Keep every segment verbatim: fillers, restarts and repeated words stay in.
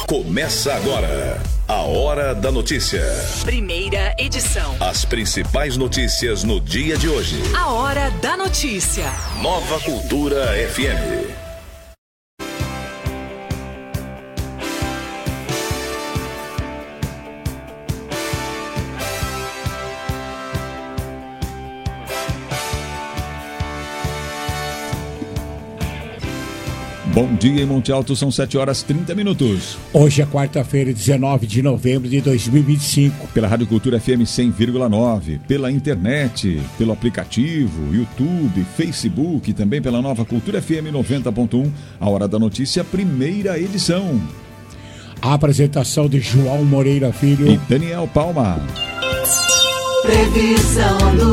Começa agora a Hora da Notícia. Primeira edição. As principais notícias no dia de hoje. A Hora da Notícia. Nova Cultura F M. Bom dia em Monte Alto, são sete horas e trinta minutos. Hoje é quarta-feira, dezenove de novembro de dois mil e vinte e cinco. Pela Rádio Cultura F M cem vírgula nove, pela internet, pelo aplicativo, YouTube, Facebook, também pela Nova Cultura F M noventa ponto um, a Hora da Notícia, primeira edição. A apresentação de João Moreira Filho e Daniel Palma. Previsão do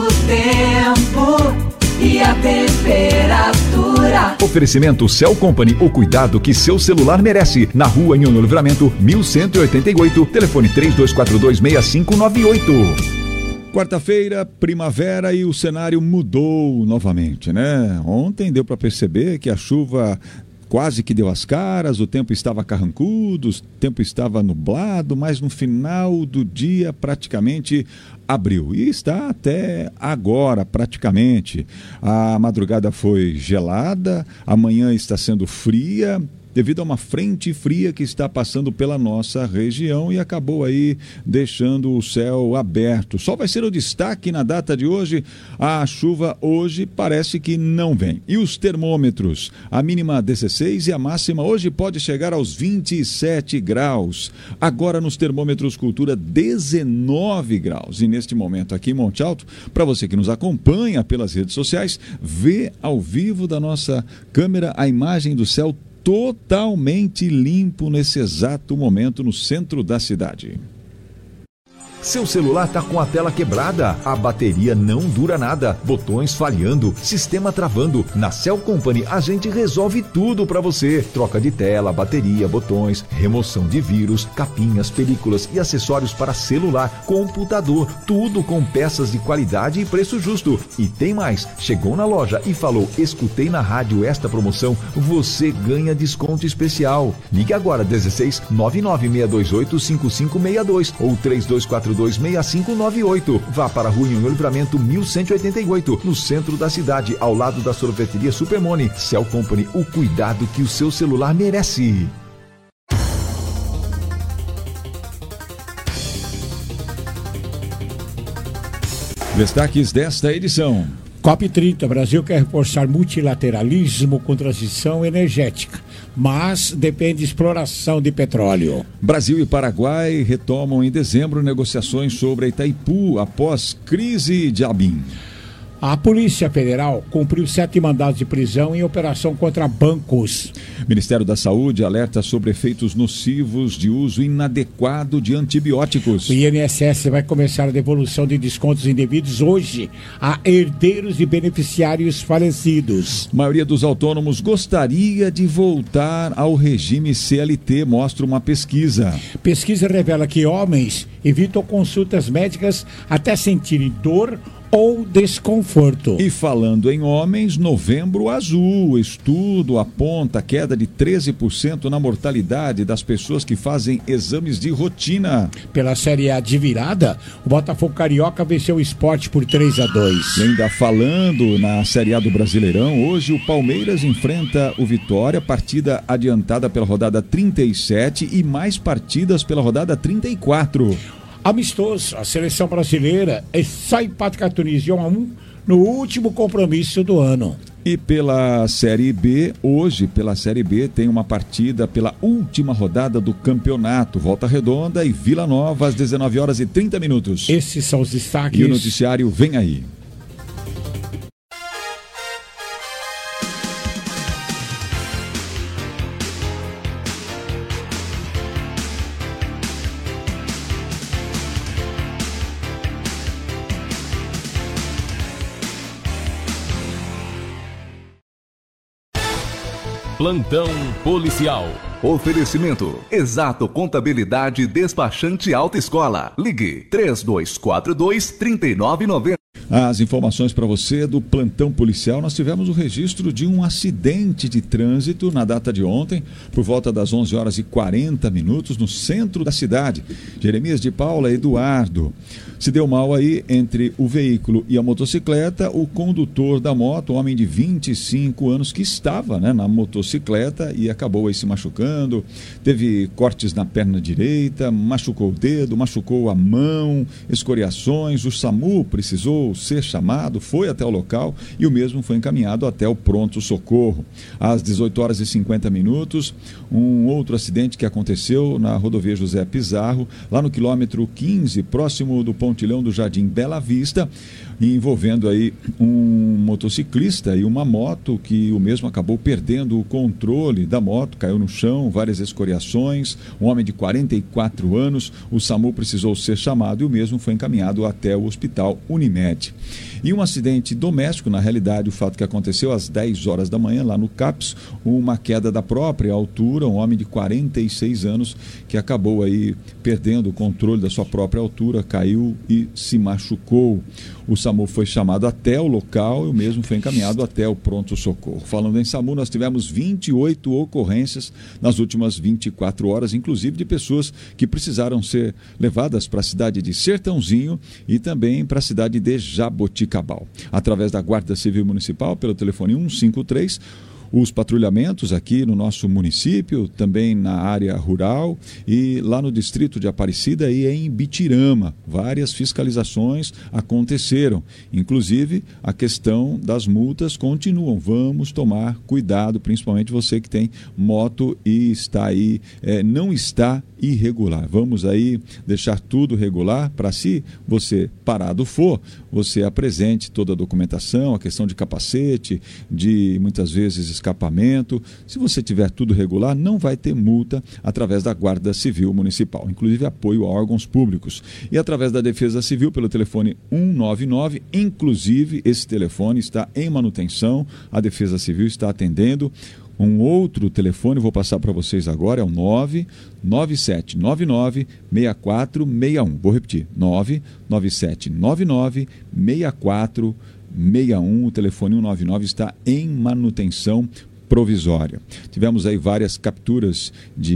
tempo e a temperatura. Oferecimento Cell Company, o cuidado que seu celular merece. Na rua Nhono Livramento, mil cento e oitenta e oito, telefone três dois quatro dois, seis cinco nove oito. Quarta-feira, primavera e o cenário mudou novamente, né? Ontem deu para perceber que a chuva quase que deu as caras, o tempo estava carrancudo, o tempo estava nublado, mas no final do dia praticamente abriu. E está até agora, praticamente. A madrugada foi gelada, amanhã está sendo fria, devido a uma frente fria que está passando pela nossa região e acabou aí deixando o céu aberto. Só vai ser o destaque na data de hoje. A chuva hoje parece que não vem. E os termômetros? A mínima dezesseis e a máxima hoje pode chegar aos vinte e sete graus. Agora nos termômetros Cultura, dezenove graus. E neste momento aqui em Monte Alto, para você que nos acompanha pelas redes sociais, vê ao vivo da nossa câmera a imagem do céu totalmente limpo nesse exato momento no centro da cidade. Seu celular tá com a tela quebrada, a bateria não dura nada, botões falhando, sistema travando. Na Cell Company a gente resolve tudo para você. Troca de tela, bateria, botões, remoção de vírus, capinhas, películas e acessórios para celular, computador, tudo com peças de qualidade e preço justo. E tem mais, chegou na loja e falou: escutei na rádio esta promoção, você ganha desconto especial. Ligue agora dezesseis, nove nove seis dois oito, cinco cinco seis dois ou três dois quatro dois, seis cinco nove oito. Vá para a rua Nhono Livramento mil cento e oitenta e oito, no centro da cidade, ao lado da sorveteria Supermone. Cell Company, o cuidado que o seu celular merece. Destaques desta edição. COP trinta, Brasil quer reforçar multilateralismo com transição energética, mas depende de exploração de petróleo. Brasil e Paraguai retomam em dezembro negociações sobre a Itaipu após crise de Abin. A Polícia Federal cumpriu sete mandados de prisão em operação contra bancos. Ministério da Saúde alerta sobre efeitos nocivos de uso inadequado de antibióticos. O I N S S vai começar a devolução de descontos indevidos hoje a herdeiros de beneficiários falecidos. A maioria dos autônomos gostaria de voltar ao regime C L T, mostra uma pesquisa. Pesquisa revela que homens evitam consultas médicas até sentirem dor ou desconforto. E falando em homens, novembro azul, estudo aponta queda de treze por cento na mortalidade das pessoas que fazem exames de rotina. Pela Série A de virada, o Botafogo Carioca venceu o Sport por três a dois. E ainda falando na Série A do Brasileirão, hoje o Palmeiras enfrenta o Vitória, partida adiantada pela rodada trinta e sete e mais partidas pela rodada trinta e quatro. Amistoso, a seleção brasileira é só empate com a Tunísia um a um no último compromisso do ano. E pela Série B, hoje pela Série B tem uma partida pela última rodada do campeonato. Volta Redonda e Vila Nova às dezenove horas e trinta minutos. Esses são os destaques. E o noticiário vem aí. Plantão policial. Oferecimento: Exato Contabilidade Despachante Alta Escola. Ligue três dois quatro dois, três nove nove zero. As informações para você do plantão policial. Nós tivemos o registro de um acidente de trânsito na data de ontem, por volta das onze horas e quarenta minutos, no centro da cidade. Jeremias de Paula Eduardo. Se deu mal aí entre o veículo e a motocicleta. O condutor da moto, um homem de vinte e cinco anos, que estava, né, na motocicleta e acabou aí se machucando. Teve cortes na perna direita, machucou o dedo, machucou a mão, escoriações. O SAMU precisou ser chamado, foi até o local e o mesmo foi encaminhado até o pronto-socorro. Às dezoito horas e cinquenta minutos, um outro acidente que aconteceu na rodovia José Pizarro, lá no quilômetro quinze, próximo do pontilhão do Jardim Bela Vista, envolvendo aí um motociclista e uma moto, que o mesmo acabou perdendo o controle da moto, caiu no chão, várias escoriações. Um homem de quarenta e quatro anos, o SAMU precisou ser chamado e o mesmo foi encaminhado até o Hospital Unimed. E um acidente doméstico, na realidade, o fato que aconteceu às dez horas da manhã, lá no CAPS, uma queda da própria altura, um homem de quarenta e seis anos que acabou aí perdendo o controle da sua própria altura, caiu e se machucou. O SAMU foi chamado até o local e o mesmo foi encaminhado até o pronto-socorro. Falando em SAMU, nós tivemos vinte e oito ocorrências nas últimas vinte e quatro horas, inclusive de pessoas que precisaram ser levadas para a cidade de Sertãozinho e também para a cidade de Jaboticabal. Através da Guarda Civil Municipal, pelo telefone cento e cinquenta e três, os patrulhamentos aqui no nosso município, também na área rural e lá no distrito de Aparecida e em Bitirama. Várias fiscalizações aconteceram, inclusive a questão das multas continuam. Vamos tomar cuidado, principalmente você que tem moto e está aí, é, não está irregular. Vamos aí deixar tudo regular para, se você parado for, você apresente toda a documentação, a questão de capacete, de muitas vezes escapamento. Se você tiver tudo regular, não vai ter multa através da Guarda Civil Municipal, inclusive apoio a órgãos públicos. E através da Defesa Civil pelo telefone cento e noventa e nove, inclusive esse telefone está em manutenção, a Defesa Civil está atendendo. Um outro telefone, vou passar para vocês agora, é o nove nove sete nove nove seis quatro seis um. Vou repetir, nove nove sete nove nove seis quatro seis um. O telefone cento e noventa e nove está em manutenção provisória. Tivemos aí várias capturas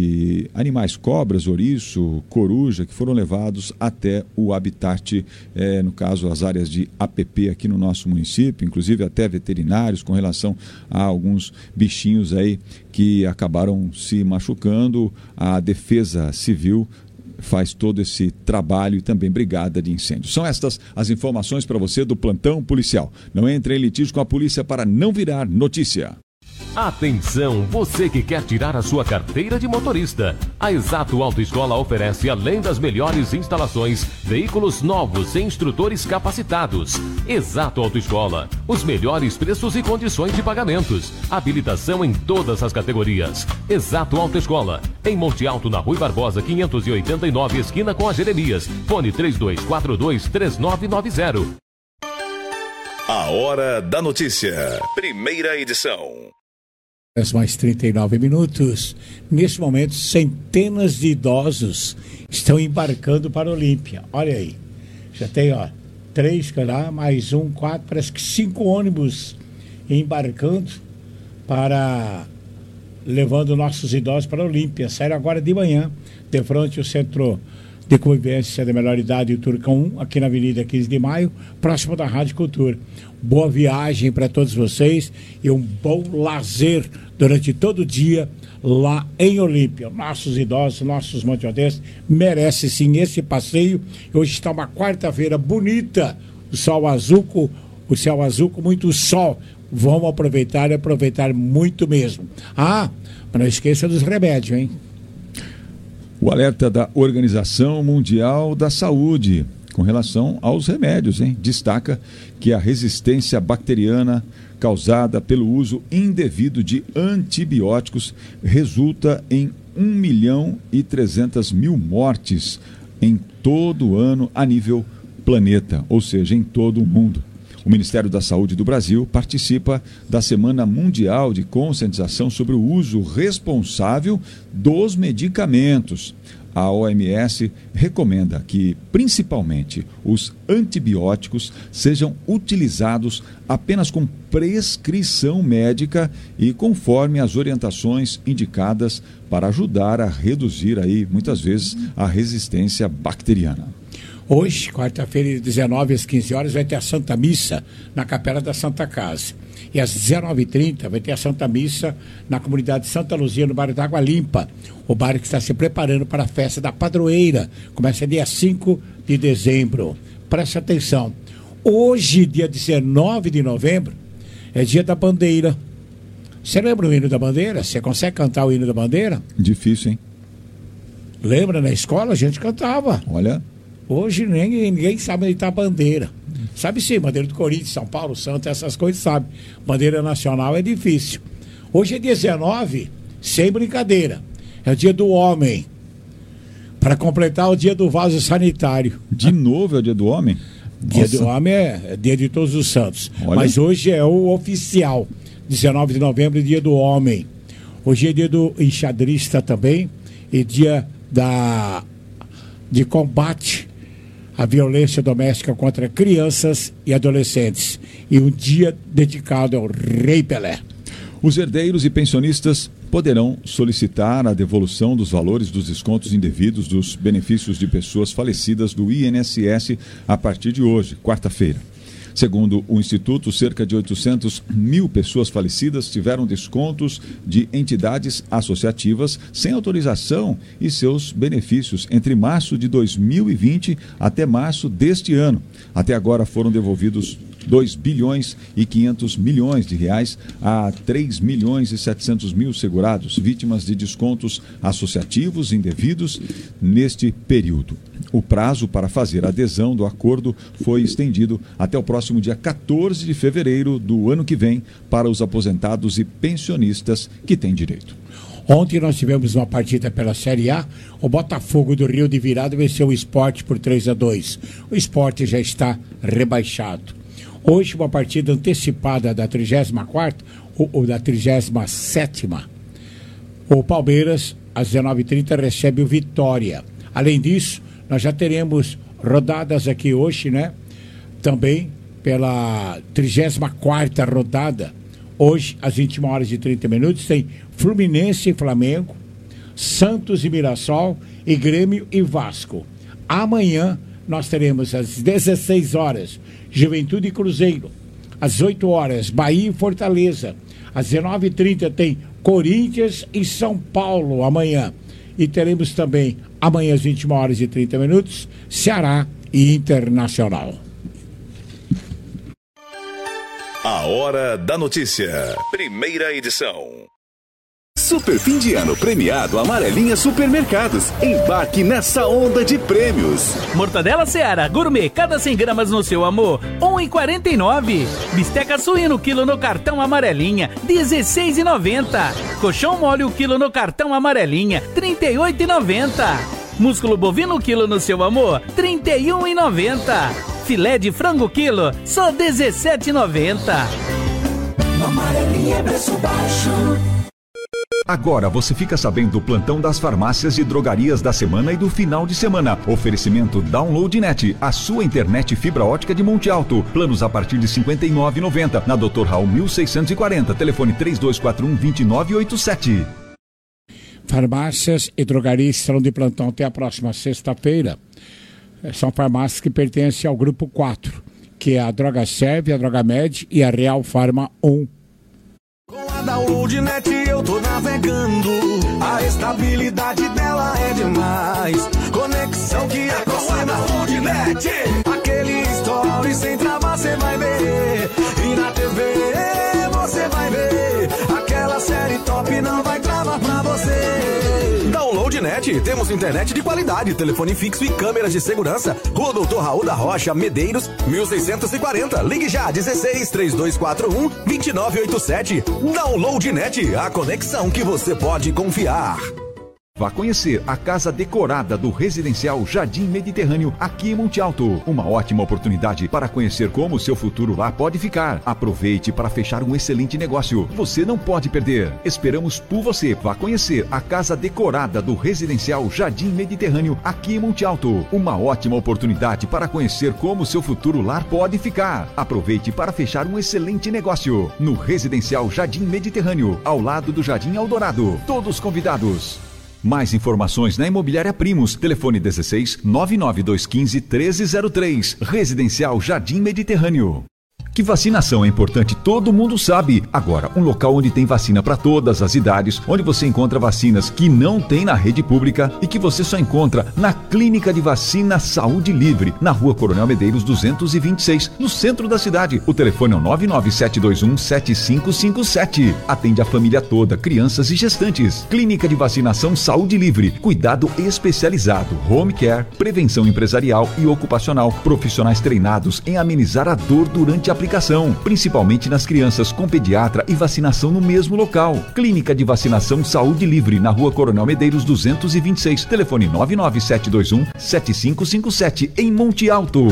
de animais, cobras, ouriço, coruja, que foram levados até o habitat, é, no caso as áreas de A P P aqui no nosso município, inclusive até veterinários com relação a alguns bichinhos aí que acabaram se machucando. A Defesa Civil faz todo esse trabalho e também brigada de incêndio. São estas as informações para você do plantão policial. Não entre em litígio com a polícia para não virar notícia. Atenção, você que quer tirar a sua carteira de motorista. A Exato Autoescola oferece, além das melhores instalações, veículos novos e instrutores capacitados. Exato Autoescola, os melhores preços e condições de pagamentos. Habilitação em todas as categorias. Exato Autoescola, em Monte Alto, na Rui Barbosa, quinhentos e oitenta e nove, esquina com a Jeremias. Fone três dois quatro dois, três nove nove zero. A Hora da Notícia, primeira edição. Mais trinta e nove minutos. Neste momento, centenas de idosos estão embarcando para a Olímpia. Olha aí. Já tem, ó, três lá, mais um, quatro, parece que cinco ônibus embarcando para, levando nossos idosos para a Olímpia. Saíram agora de manhã, de frente ao Centro de Convivência da Melhor Idade, o Turcão um, aqui na Avenida quinze de Maio, próximo da Rádio Cultura. Boa viagem para todos vocês e um bom lazer durante todo o dia lá em Olímpia. Nossos idosos, nossos monteodenses merecem sim esse passeio. Hoje está uma quarta-feira bonita, o sol azul, com, o céu azul com muito sol. Vamos aproveitar e aproveitar muito mesmo. Ah, mas não esqueça dos remédios, hein? O alerta da Organização Mundial da Saúde com relação aos remédios, hein? Destaca que a resistência bacteriana causada pelo uso indevido de antibióticos resulta em um milhão e trezentas mil mortes em todo o ano a nível planeta, ou seja, em todo o mundo. O Ministério da Saúde do Brasil participa da Semana Mundial de Conscientização sobre o Uso Responsável dos Medicamentos. a O M S recomenda que, principalmente, os antibióticos sejam utilizados apenas com prescrição médica e conforme as orientações indicadas para ajudar a reduzir aí, muitas vezes, a resistência bacteriana. Hoje, quarta-feira, de dezenove às quinze horas, vai ter a Santa Missa na Capela da Santa Casa. E às dezenove e trinta vai ter a Santa Missa na comunidade de Santa Luzia, no bairro da Água Limpa. O bairro que está se preparando para a festa da padroeira. Começa dia cinco de dezembro. Preste atenção. Hoje, dia dezenove de novembro, é dia da bandeira. Você lembra o hino da bandeira? Você consegue cantar o hino da bandeira? Difícil, hein? Lembra, na escola a gente cantava. Olha... Hoje ninguém, ninguém sabe onde está a bandeira. Sabe sim, bandeira do Corinthians, São Paulo, Santos, essas coisas sabe. Bandeira nacional é difícil. Hoje é dezenove, sem brincadeira. É o dia do homem. Para completar o dia do vaso sanitário. De novo é o dia do homem? Dia Nossa. do homem é, é dia de todos os santos. Olha. Mas hoje é o oficial. dezenove de novembro, dia do homem. Hoje é dia do enxadrista também. E dia da, de combate a violência doméstica contra crianças e adolescentes. E um dia dedicado ao Rei Pelé. Os herdeiros e pensionistas poderão solicitar a devolução dos valores dos descontos indevidos dos benefícios de pessoas falecidas do I N S S a partir de hoje, quarta-feira. Segundo o Instituto, cerca de oitocentas mil pessoas falecidas tiveram descontos de entidades associativas sem autorização e seus benefícios entre março de dois mil e vinte até março deste ano. Até agora foram devolvidos dois bilhões e quinhentos milhões de reais a três milhões e setecentos mil segurados, vítimas de descontos associativos indevidos neste período. O prazo para fazer a adesão do acordo foi estendido até o próximo dia quatorze de fevereiro do ano que vem para os aposentados e pensionistas que têm direito. Ontem nós tivemos uma partida pela Série A. O Botafogo do Rio de Virado venceu o Sport por três a dois. O Sport já está rebaixado. Hoje, uma partida antecipada da trigésima quarta ou, ou da trigésima sétima. O Palmeiras, às dezenove e trinta, recebe o Vitória. Além disso, nós já teremos rodadas aqui hoje, né? Também pela trigésima quarta rodada. Hoje, às vinte e uma horas e trinta minutos, tem Fluminense e Flamengo, Santos e Mirassol, e Grêmio e Vasco. Amanhã, nós teremos às dezesseis horas, Juventude e Cruzeiro. Às oito horas, Bahia e Fortaleza. Às dezenove e trinta tem Corinthians e São Paulo amanhã. E teremos também, amanhã às vinte e uma horas e trinta minutos, Ceará e Internacional. A Hora da Notícia. Primeira edição. Super fim de ano premiado Amarelinha Supermercados. Embarque nessa onda de prêmios. Mortadela Seara Gourmet, cada cem gramas no seu amor, um real e quarenta e nove centavos. Bisteca suíno quilo no cartão Amarelinha, dezesseis reais e noventa centavos. Colchão mole o quilo no cartão Amarelinha, trinta e oito reais e noventa centavos. Músculo bovino quilo no seu amor, trinta e um reais e noventa centavos. Filé de frango quilo, só dezessete reais e noventa centavos. Amarelinha é preço baixo. Agora você fica sabendo do plantão das farmácias e drogarias da semana e do final de semana. Oferecimento DownloadNet, a sua internet fibra ótica de Monte Alto. Planos a partir de cinquenta e nove reais e noventa centavos. Na doutor Raul mil seiscentos e quarenta. Telefone três dois quatro um, dois nove oito sete. Farmácias e drogarias estarão de plantão até a próxima sexta-feira. São farmácias que pertencem ao grupo quatro, que é a Droga Serve, a Droga Med e a Real Farma um. Com a DownloadNet eu tô navegando, a estabilidade dela é demais. Conexão que é com a DownloadNet, aquele story sem travar cê vai ver. E na T V você vai ver, aquela série top não vai travar pra você. DownloadNet, temos internet de qualidade, telefone fixo e câmeras de segurança. Rua doutor Raul da Rocha, Medeiros, mil seiscentos e quarenta. Ligue já, dezesseis, três dois quatro um, dois nove oito sete. DownloadNet, a conexão que você pode confiar. Vá conhecer a casa decorada do Residencial Jardim Mediterrâneo aqui em Monte Alto. Uma ótima oportunidade para conhecer como o seu futuro lá pode ficar. Aproveite para fechar um excelente negócio. Você não pode perder. Esperamos por você. Vá conhecer a casa decorada do Residencial Jardim Mediterrâneo aqui em Monte Alto. Uma ótima oportunidade para conhecer como o seu futuro lar pode ficar. Aproveite para fechar um excelente negócio no Residencial Jardim Mediterrâneo, ao lado do Jardim Eldorado. Todos convidados. Mais informações na Imobiliária Primos. Telefone dezesseis, nove nove dois um cinco, treze zero três. Residencial Jardim Mediterrâneo. Que vacinação é importante, todo mundo sabe. Agora, um local onde tem vacina para todas as idades, onde você encontra vacinas que não tem na rede pública e que você só encontra na Clínica de Vacina Saúde Livre, na Rua Coronel Medeiros duzentos e vinte e seis, no centro da cidade. O telefone é o nove nove sete dois um sete cinco cinco sete. Atende a família toda, crianças e gestantes. Clínica de Vacinação Saúde Livre, cuidado especializado, home care, prevenção empresarial e ocupacional, profissionais treinados em amenizar a dor durante a aplicação, principalmente nas crianças, com pediatra e vacinação no mesmo local. Clínica de Vacinação Saúde Livre, na Rua Coronel Medeiros duzentos e vinte e seis, telefone nove nove sete dois um sete cinco cinco sete, em Monte Alto.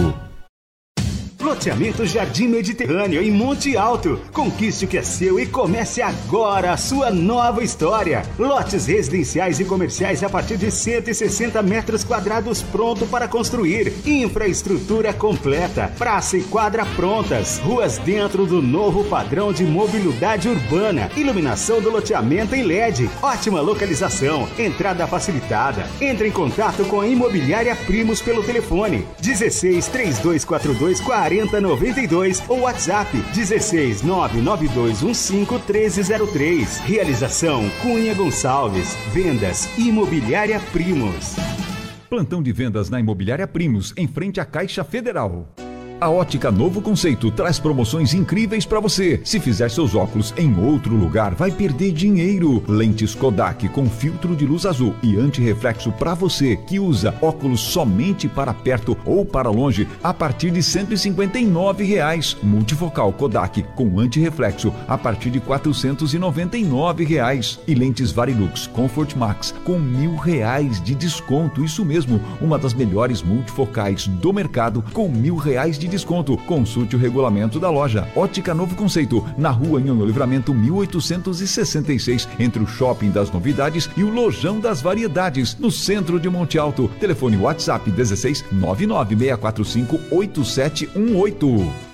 Loteamento Jardim Mediterrâneo, em Monte Alto. Conquiste o que é seu e comece agora a sua nova história. Lotes residenciais e comerciais a partir de cento e sessenta metros quadrados pronto para construir. Infraestrutura completa. Praça e quadra prontas. Ruas dentro do novo padrão de mobilidade urbana. Iluminação do loteamento em L E D. Ótima localização. Entrada facilitada. Entre em contato com a Imobiliária Primos pelo telefone dezesseis, três dois quatro dois, quarenta noventa e dois ou WhatsApp dezesseis, nove nove dois um cinco, treze zero três. Realização Cunha Gonçalves. Vendas Imobiliária Primos. Plantão de vendas na Imobiliária Primos, em frente à Caixa Federal. A Ótica Novo Conceito traz promoções incríveis para você. Se fizer seus óculos em outro lugar, vai perder dinheiro. Lentes Kodak com filtro de luz azul e antirreflexo para você que usa óculos somente para perto ou para longe, a partir de cento e cinquenta e nove reais. Multifocal Kodak com antirreflexo a partir de quatrocentos e noventa e nove reais. E lentes Varilux Comfort Max com mil reais de desconto. Isso mesmo, uma das melhores multifocais do mercado com mil reais de desconto. Consulte o regulamento da loja. Ótica Novo Conceito, na Rua Nhonho Livramento mil oitocentos e sessenta e seis, entre o Shopping das Novidades e o Lojão das Variedades, no centro de Monte Alto. Telefone WhatsApp dezesseis, nove nove seis quatro cinco, oito sete um oito.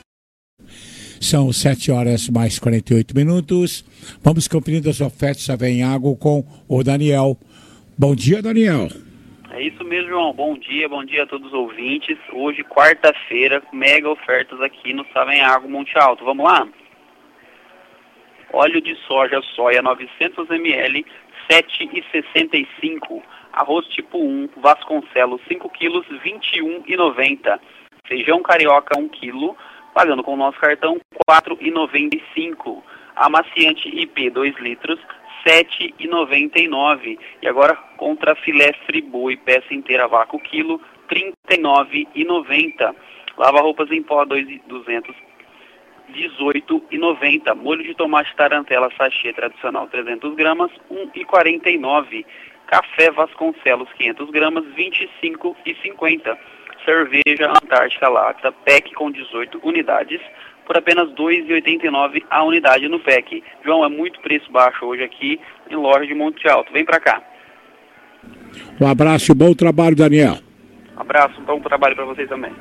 São sete horas mais quarenta e oito minutos. Vamos conferindo as ofertas da Vem Água com o Daniel. Bom dia, Daniel. É isso mesmo, João. Bom dia, bom dia a todos os ouvintes. Hoje, quarta-feira, mega ofertas aqui no Savenhago Monte Alto. Vamos lá? Óleo de soja soia novecentos mililitros, sete reais e sessenta e cinco centavos. Arroz tipo um, Vasconcelos, cinco quilos, vinte e um reais e noventa centavos. Feijão carioca, um quilo, pagando com o nosso cartão, quatro reais e noventa e cinco centavos. Amaciante I P, dois litros, sete reais e noventa e nove centavos. E agora, contra filé friboi, peça inteira vácuo quilo, trinta e nove reais e noventa centavos. Lava roupas em pó, duzentos, dezoito reais e noventa centavos. Molho de tomate tarantela sachê tradicional, trezentas gramas, um real e quarenta e nove centavos. Café Vasconcelos, quinhentas gramas, vinte e cinco reais e cinquenta centavos. Cerveja Antártica Lacta, pack com dezoito unidades, por apenas dois reais e oitenta e nove centavos a unidade no pack. João, é muito preço baixo hoje aqui em loja de Monte Alto. Vem pra cá. Um abraço e bom trabalho, Daniel. Um abraço, bom trabalho para vocês também.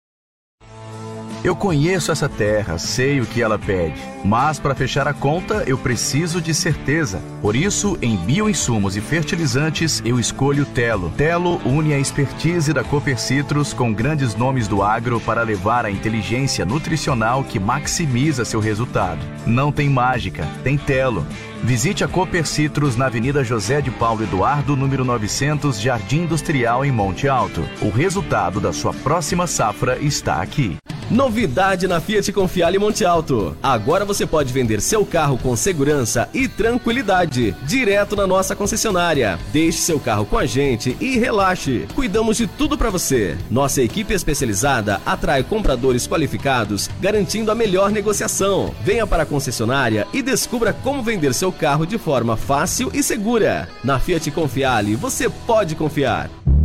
Eu conheço essa terra, sei o que ela pede, mas para fechar a conta eu preciso de certeza. Por isso, em bioinsumos e fertilizantes, eu escolho Telo. Telo une a expertise da Cooper Citrus com grandes nomes do agro para levar a inteligência nutricional que maximiza seu resultado. Não tem mágica, tem Telo. Visite a Cooper Citrus na Avenida José de Paulo Eduardo, número novecentos, Jardim Industrial, em Monte Alto. O resultado da sua próxima safra está aqui. Novidade na Fiat Confiale Monte Alto. Agora você pode vender seu carro com segurança e tranquilidade, direto na nossa concessionária. Deixe seu carro com a gente e relaxe. Cuidamos de tudo para você. Nossa equipe especializada atrai compradores qualificados, garantindo a melhor negociação. Venha para a concessionária e descubra como vender seu carro de forma fácil e segura. Na Fiat Confiale, você pode confiar.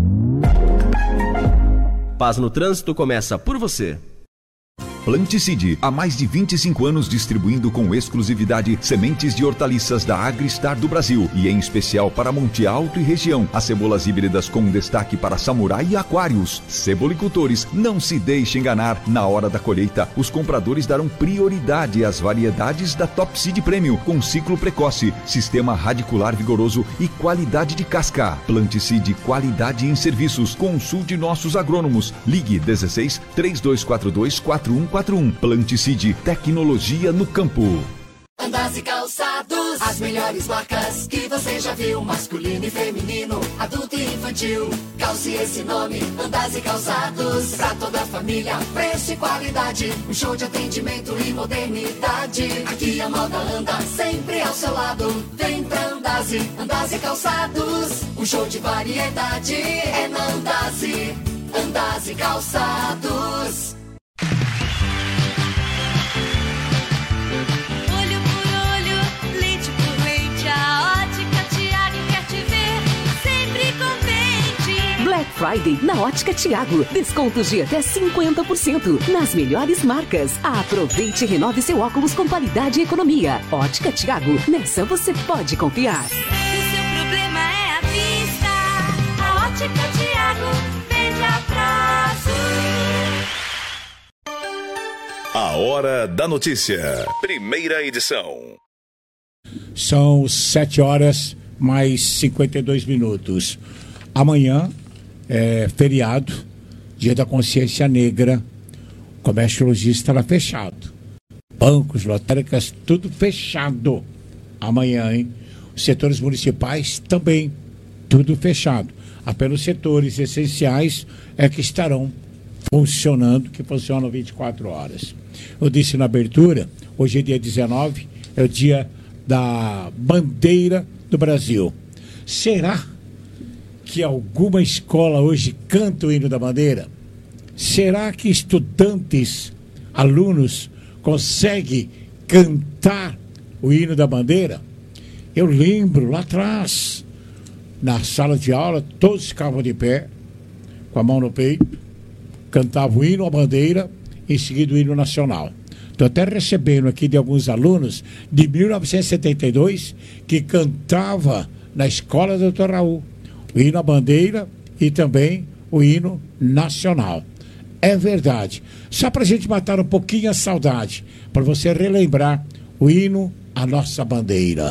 Paz no Trânsito começa por você. Planticide, há mais de vinte e cinco anos distribuindo com exclusividade sementes de hortaliças da Agristar do Brasil e em especial para Monte Alto e região. As cebolas híbridas com destaque para samurai e aquários. Cebolicultores, não se deixe enganar. Na hora da colheita, os compradores darão prioridade às variedades da Top Seed Premium com ciclo precoce, sistema radicular vigoroso e qualidade de casca. Planticide, qualidade em serviços. Consulte nossos agrônomos. Ligue dezesseis, três dois quatro dois, quatro um quatro um. Planticide, tecnologia no campo. Andas e Calçados, as melhores marcas que você já viu, masculino e feminino, adulto e infantil. Calce esse nome, Andas e Calçados, pra toda a família, preço e qualidade, um show de atendimento e modernidade. Aqui a moda anda sempre ao seu lado, vem pra Andas, Andas e Calçados, um show de variedade é na Andas, Andas e Calçados. Black Friday na Ótica Thiago. Descontos de até cinquenta por cento nas melhores marcas. Aproveite e renove seu óculos com qualidade e economia. Ótica Thiago, nessa você pode confiar. O seu problema é a vista. A Ótica Thiago vende a prazo. A Hora da Notícia. Primeira edição. São sete horas mais cinquenta e dois minutos. Amanhã é feriado, Dia da Consciência Negra. O comércio logístico estará fechado. Bancos, lotéricas, tudo fechado. Amanhã, hein? Os setores municipais também, tudo fechado. Apenas setores essenciais é que estarão funcionando, que funcionam vinte e quatro horas. Eu disse na abertura, hoje é dia dezenove, é o dia da bandeira do Brasil. Será que alguma escola hoje canta o hino da bandeira? Será que estudantes, alunos, conseguem cantar o hino da bandeira? Eu lembro lá atrás, na sala de aula, todos ficavam de pé, com a mão no peito, cantavam o hino, a bandeira, em seguida o hino nacional. Estou até recebendo aqui de alguns alunos de mil novecentos e setenta e dois que cantava na escola do doutor Raul o hino à bandeira e também o hino nacional. É verdade. Só para a gente matar um pouquinho a saudade, para você relembrar o hino à nossa bandeira.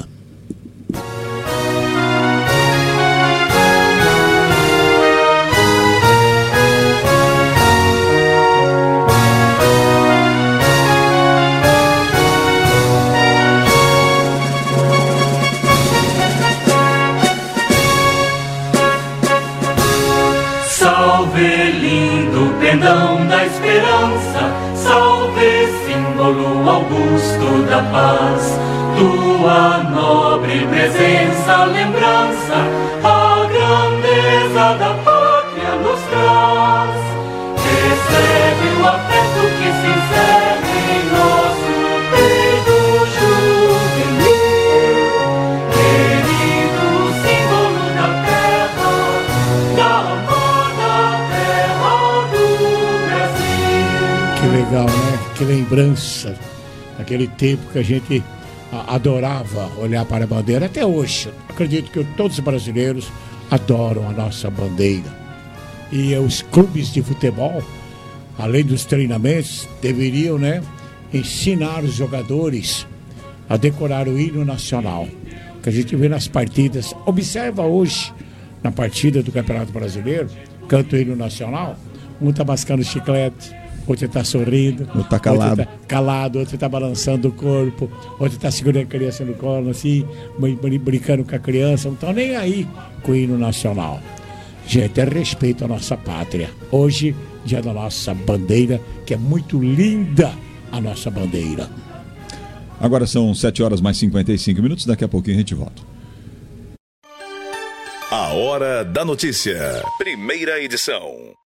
Pendão da esperança, salve símbolo augusto da paz, tua nobre presença, lembrança, a grandeza da pátria nos traz. Recebe o afeto que se encerra em nosso peito juvenil, querido símbolo da terra, da amor da terra. Que legal, né? Que lembrança daquele tempo que a gente adorava olhar para a bandeira. Até hoje, acredito que todos os brasileiros adoram a nossa bandeira. E os clubes de futebol, além dos treinamentos, deveriam, né, ensinar os jogadores a decorar o hino nacional, que a gente vê nas partidas. Observa hoje, na partida do Campeonato Brasileiro, canta o hino nacional, um está mascando chiclete, outro está sorrindo, outro está calado. Outro tá calado, outro está balançando o corpo, outro está segurando a criança no colo, assim, brincando com a criança, não estão nem aí com o hino nacional. Gente, é respeito à nossa pátria. Hoje dia da nossa bandeira, que é muito linda a nossa bandeira. Agora são sete horas mais cinquenta e cinco minutos, daqui a pouquinho a gente volta. A Hora da Notícia, primeira edição.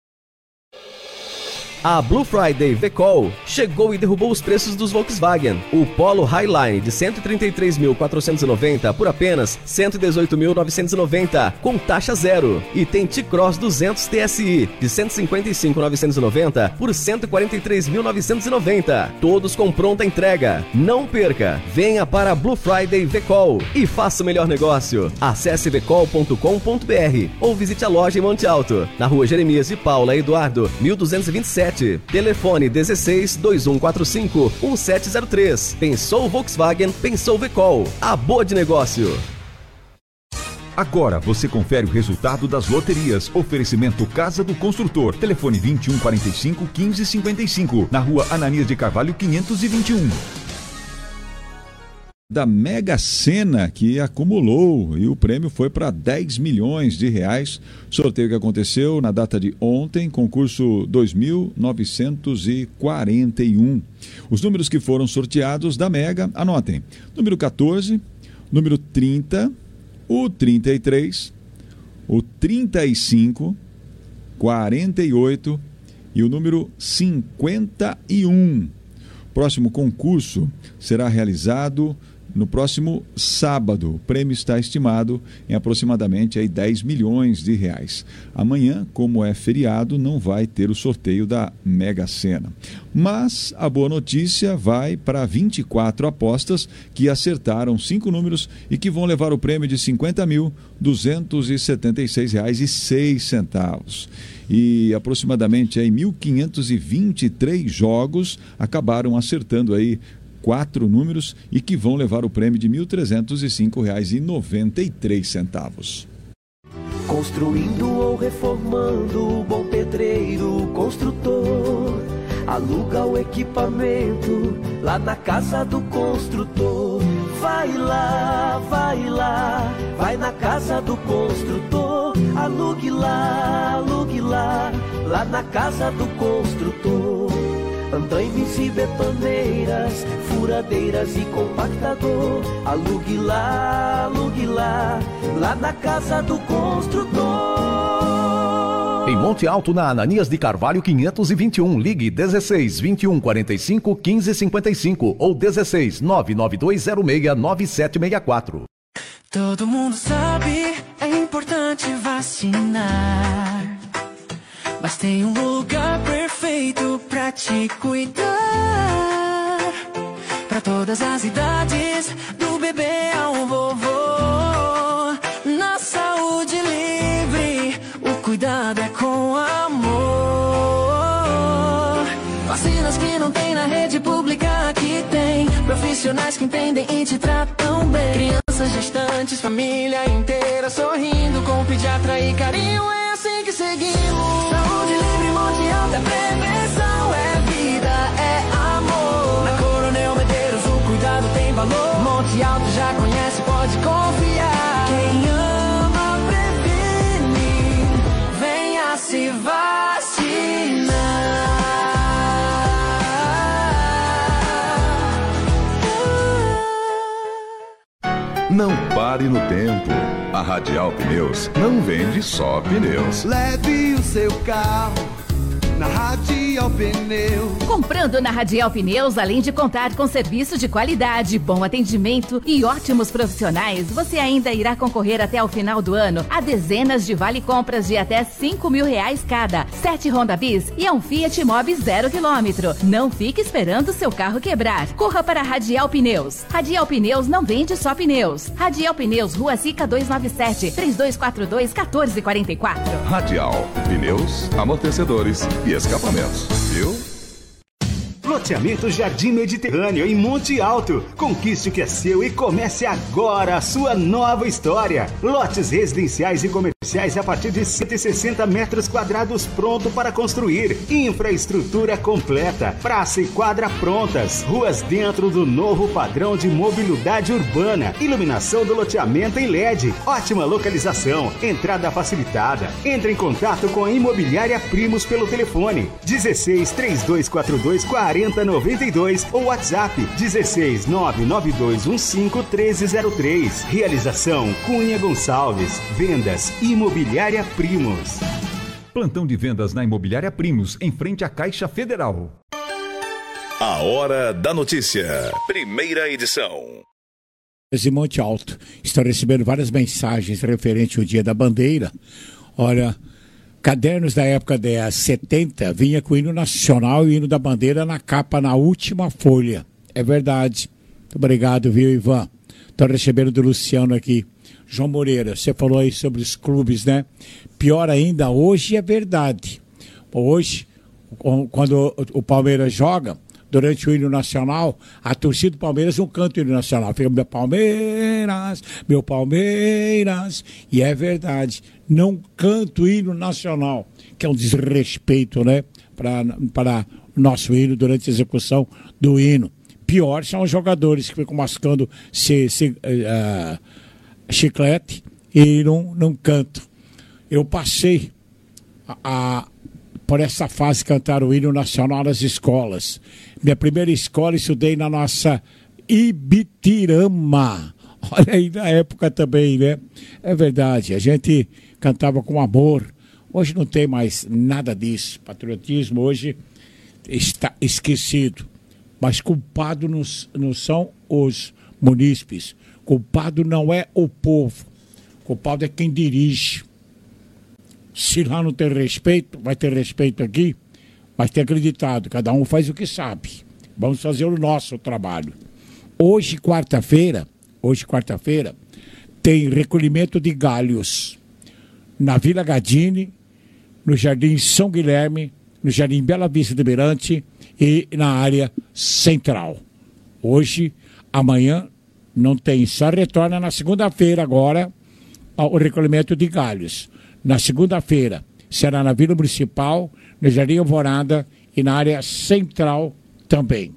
A Blue Friday V-Call chegou e derrubou os preços dos Volkswagen. O Polo Highline de cento e trinta e três mil quatrocentos e noventa por apenas cento e dezoito mil novecentos e noventa, com taxa zero. E tem T-Cross duzentos T S I de cento e cinquenta e cinco mil novecentos e noventa por cento e quarenta e três mil novecentos e noventa. Todos com pronta entrega. Não perca! Venha para a Blue Friday V-Call e faça o melhor negócio. Acesse v call ponto com ponto b r ou visite a loja em Monte Alto, na rua Jeremias de Paula Eduardo, mil duzentos e vinte e sete. Telefone dezesseis, dois um quatro cinco, um sete zero três. Pensou Volkswagen, pensou V-Call. A boa de negócio. Agora você confere o resultado das loterias. Oferecimento Casa do Construtor. Telefone vinte e um quarenta e cinco, quinze cinquenta e cinco. Na rua Ananias de Carvalho, quinhentos e vinte e um. Da Mega Sena, que acumulou, e o prêmio foi para dez milhões de reais. Sorteio que aconteceu na data de ontem, concurso dois mil novecentos e quarenta e um. Os números que foram sorteados da Mega, anotem: número quatorze, número trinta, o trinta e três, o trinta e cinco, quarenta e oito e o número cinquenta e um. Próximo concurso será realizado no próximo sábado. O prêmio está estimado em aproximadamente aí dez milhões de reais. Amanhã, como é feriado, não vai ter o sorteio da Mega Sena. Mas a boa notícia vai para vinte e quatro apostas que acertaram cinco números e que vão levar o prêmio de cinquenta mil duzentos e setenta e seis reais e seis centavos. E aproximadamente aí mil quinhentos e vinte e três jogos acabaram acertando aí quatro números e que vão levar o prêmio de mil trezentos e cinco reais e noventa e três centavos. Construindo ou reformando, bom pedreiro, construtor, aluga o equipamento lá na Casa do Construtor. Vai lá, vai lá, vai na Casa do Construtor, alugue lá, alugue lá, lá na Casa do Construtor. Andaimes e betoneiras, furadeiras e compactador, alugue lá, alugue lá, lá na Casa do Construtor. Em Monte Alto, na Ananias de Carvalho, quinhentos e vinte e um, ligue dezesseis, vinte e um, quarenta e cinco, quinze cinquenta e cinco ou dezesseis, nove nove dois zero seis, nove sete seis quatro. Todo mundo sabe, é importante vacinar, mas tem um lugar perfeito pra te cuidar. Pra todas as idades, do bebê ao vovô. Na saúde livre, o cuidado é com amor. Vacinas que não tem na rede pública, aqui tem. Profissionais que entendem e te tratam bem. Crianças, gestantes, família inteira sorrindo com pediatra e carinho. É assim que seguimos. Saúde livre, Monte Alto é prevenção, é vida, é amor. Na Coronel Medeiros o cuidado tem valor. Monte Alto já conhece, pode confiar. Quem ama previne, venha se vacinar. Não pare no tempo. A Radial Pneus não vende só pneus. Leve o seu carro na Radial Pneus. Comprando na Radial Pneus, além de contar com serviço de qualidade, bom atendimento e ótimos profissionais, você ainda irá concorrer até o final do ano a dezenas de vale-compras de até cinco mil reais cada, sete Honda Bis e um Fiat Mobi zero quilômetro. Não fique esperando seu carro quebrar. Corra para a Radial Pneus. Radial Pneus não vende só pneus. Radial Pneus, Rua Sica duzentos e noventa e sete, três dois quatro dois, um quatro quatro quatro. Radial, pneus, amortecedores e escapamentos, viu? Loteamento Jardim Mediterrâneo em Monte Alto. Conquiste o que é seu e comece agora a sua nova história. Lotes residenciais e comerciais a partir de cento e sessenta metros quadrados pronto para construir. Infraestrutura completa, praça e quadra prontas, ruas dentro do novo padrão de mobilidade urbana, iluminação do loteamento em L E D, ótima localização, entrada facilitada. Entre em contato com a Imobiliária Primos pelo telefone dezesseis, três dois quatro dois, quatro zero nove dois ou WhatsApp dezesseis, nove nove dois um cinco, um três zero três. Realização Cunha Gonçalves. Vendas Imobiliária Primos. Plantão de vendas na Imobiliária Primos, em frente à Caixa Federal. A Hora da Notícia. Primeira edição. Em Monte Alto, estão recebendo várias mensagens referentes ao Dia da Bandeira. Olha, cadernos da época de setenta vinha com o hino nacional e o hino da bandeira na capa, na última folha. É verdade. Muito obrigado, viu, Ivan? Estão recebendo do Luciano aqui. João Moreira, você falou aí sobre os clubes, né? Pior ainda, hoje é verdade. Hoje, quando o Palmeiras joga, durante o hino nacional, a torcida do Palmeiras não canta o hino nacional. Fica meu Palmeiras, meu Palmeiras. E é verdade, não canta o hino nacional, que é um desrespeito, né? Para, para o nosso hino durante a execução do hino. Pior são os jogadores que ficam mascando se, se, uh, chiclete e não, não cantam. Eu passei a, a, por essa fase de cantar o hino nacional nas escolas. Minha primeira escola estudei na nossa Ibitirama. Olha aí, na época também, né? É verdade, a gente cantava com amor. Hoje não tem mais nada disso. Patriotismo hoje está esquecido. Mas culpado não, não são os munícipes. Culpado não é o povo. Culpado é quem dirige. Se lá não tem respeito, vai ter respeito aqui, vai ter acreditado. Cada um faz o que sabe. Vamos fazer o nosso trabalho. Hoje, quarta-feira, hoje, quarta-feira, tem recolhimento de galhos na Vila Gadini, no Jardim São Guilherme, no Jardim Bela Vista do Mirante e na área central. Hoje, amanhã, não tem, só retorna na segunda-feira agora o recolhimento de galhos. Na segunda-feira será na Vila Municipal, no Jardim Alvorada e na área central também.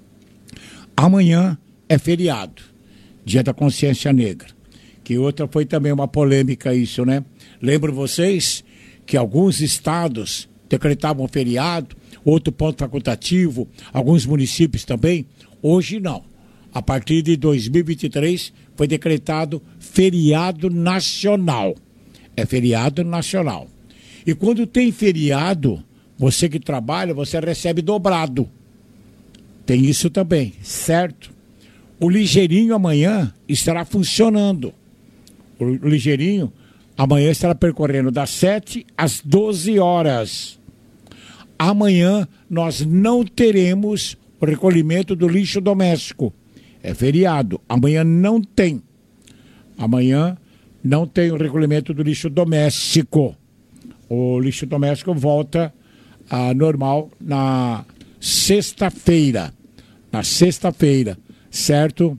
Amanhã é feriado, Dia da Consciência Negra, que outra foi também uma polêmica isso, né? Lembro vocês que alguns estados decretavam feriado, outro ponto facultativo, alguns municípios também. Hoje não. A partir de dois mil e vinte e três foi decretado feriado nacional. É feriado nacional. E quando tem feriado, você que trabalha, você recebe dobrado. Tem isso também, certo? O Ligeirinho amanhã estará funcionando. O Ligeirinho amanhã estará percorrendo das sete às doze horas. Amanhã nós não teremos o recolhimento do lixo doméstico. É feriado. Amanhã não tem. Amanhã não tem o recolhimento do lixo doméstico. O lixo doméstico volta a normal na sexta-feira. Na sexta-feira, certo?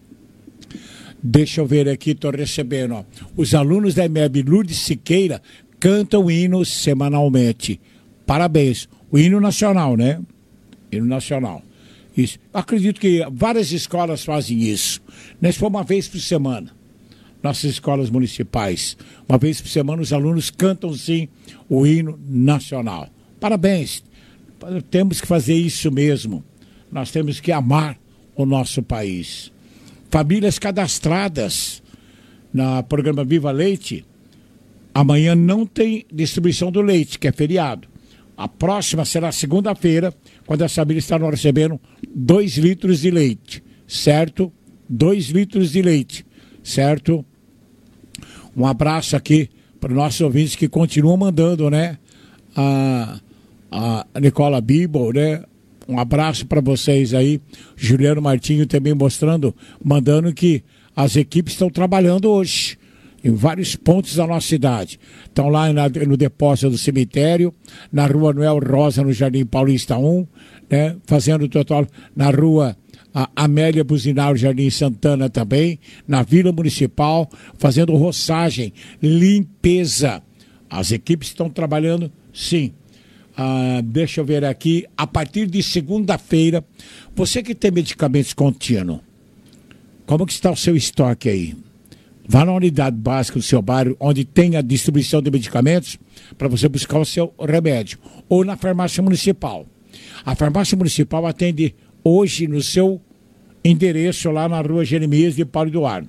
Deixa eu ver aqui, estou recebendo. Ó. Os alunos da E M E B Lourdes Siqueira cantam hinos semanalmente. Parabéns. O hino nacional, né? Hino nacional. Isso. Acredito que várias escolas fazem isso. Nós fomos uma vez por semana. Nossas escolas municipais. Uma vez por semana os alunos cantam sim o hino nacional. Parabéns. Temos que fazer isso mesmo. Nós temos que amar o nosso país. Famílias cadastradas no programa Viva Leite. Amanhã não tem distribuição do leite, que é feriado. A próxima será segunda-feira, quando as famílias estarão recebendo dois litros de leite, certo? Dois litros de leite, certo? Um abraço aqui para os nossos ouvintes que continuam mandando, né? A, a Nicola Bibo, né? Um abraço para vocês aí. Juliano Martinho também mostrando, mandando que as equipes estão trabalhando hoje. em vários pontos da nossa cidade. Estão lá na, no depósito do cemitério, na rua Noel Rosa, no Jardim Paulista um, né? Fazendo o total na rua a Amélia Buzinal, Jardim Santana também, na Vila Municipal, fazendo roçagem, limpeza. As equipes estão trabalhando, sim. Ah, deixa eu ver aqui, a partir de segunda-feira, você que tem medicamentos contínuos, como que está o seu estoque aí? Vá na unidade básica do seu bairro, onde tem a distribuição de medicamentos, para você buscar o seu remédio. Ou na farmácia municipal. A farmácia municipal atende hoje no seu endereço lá na rua Jeremias de Paulo Eduardo.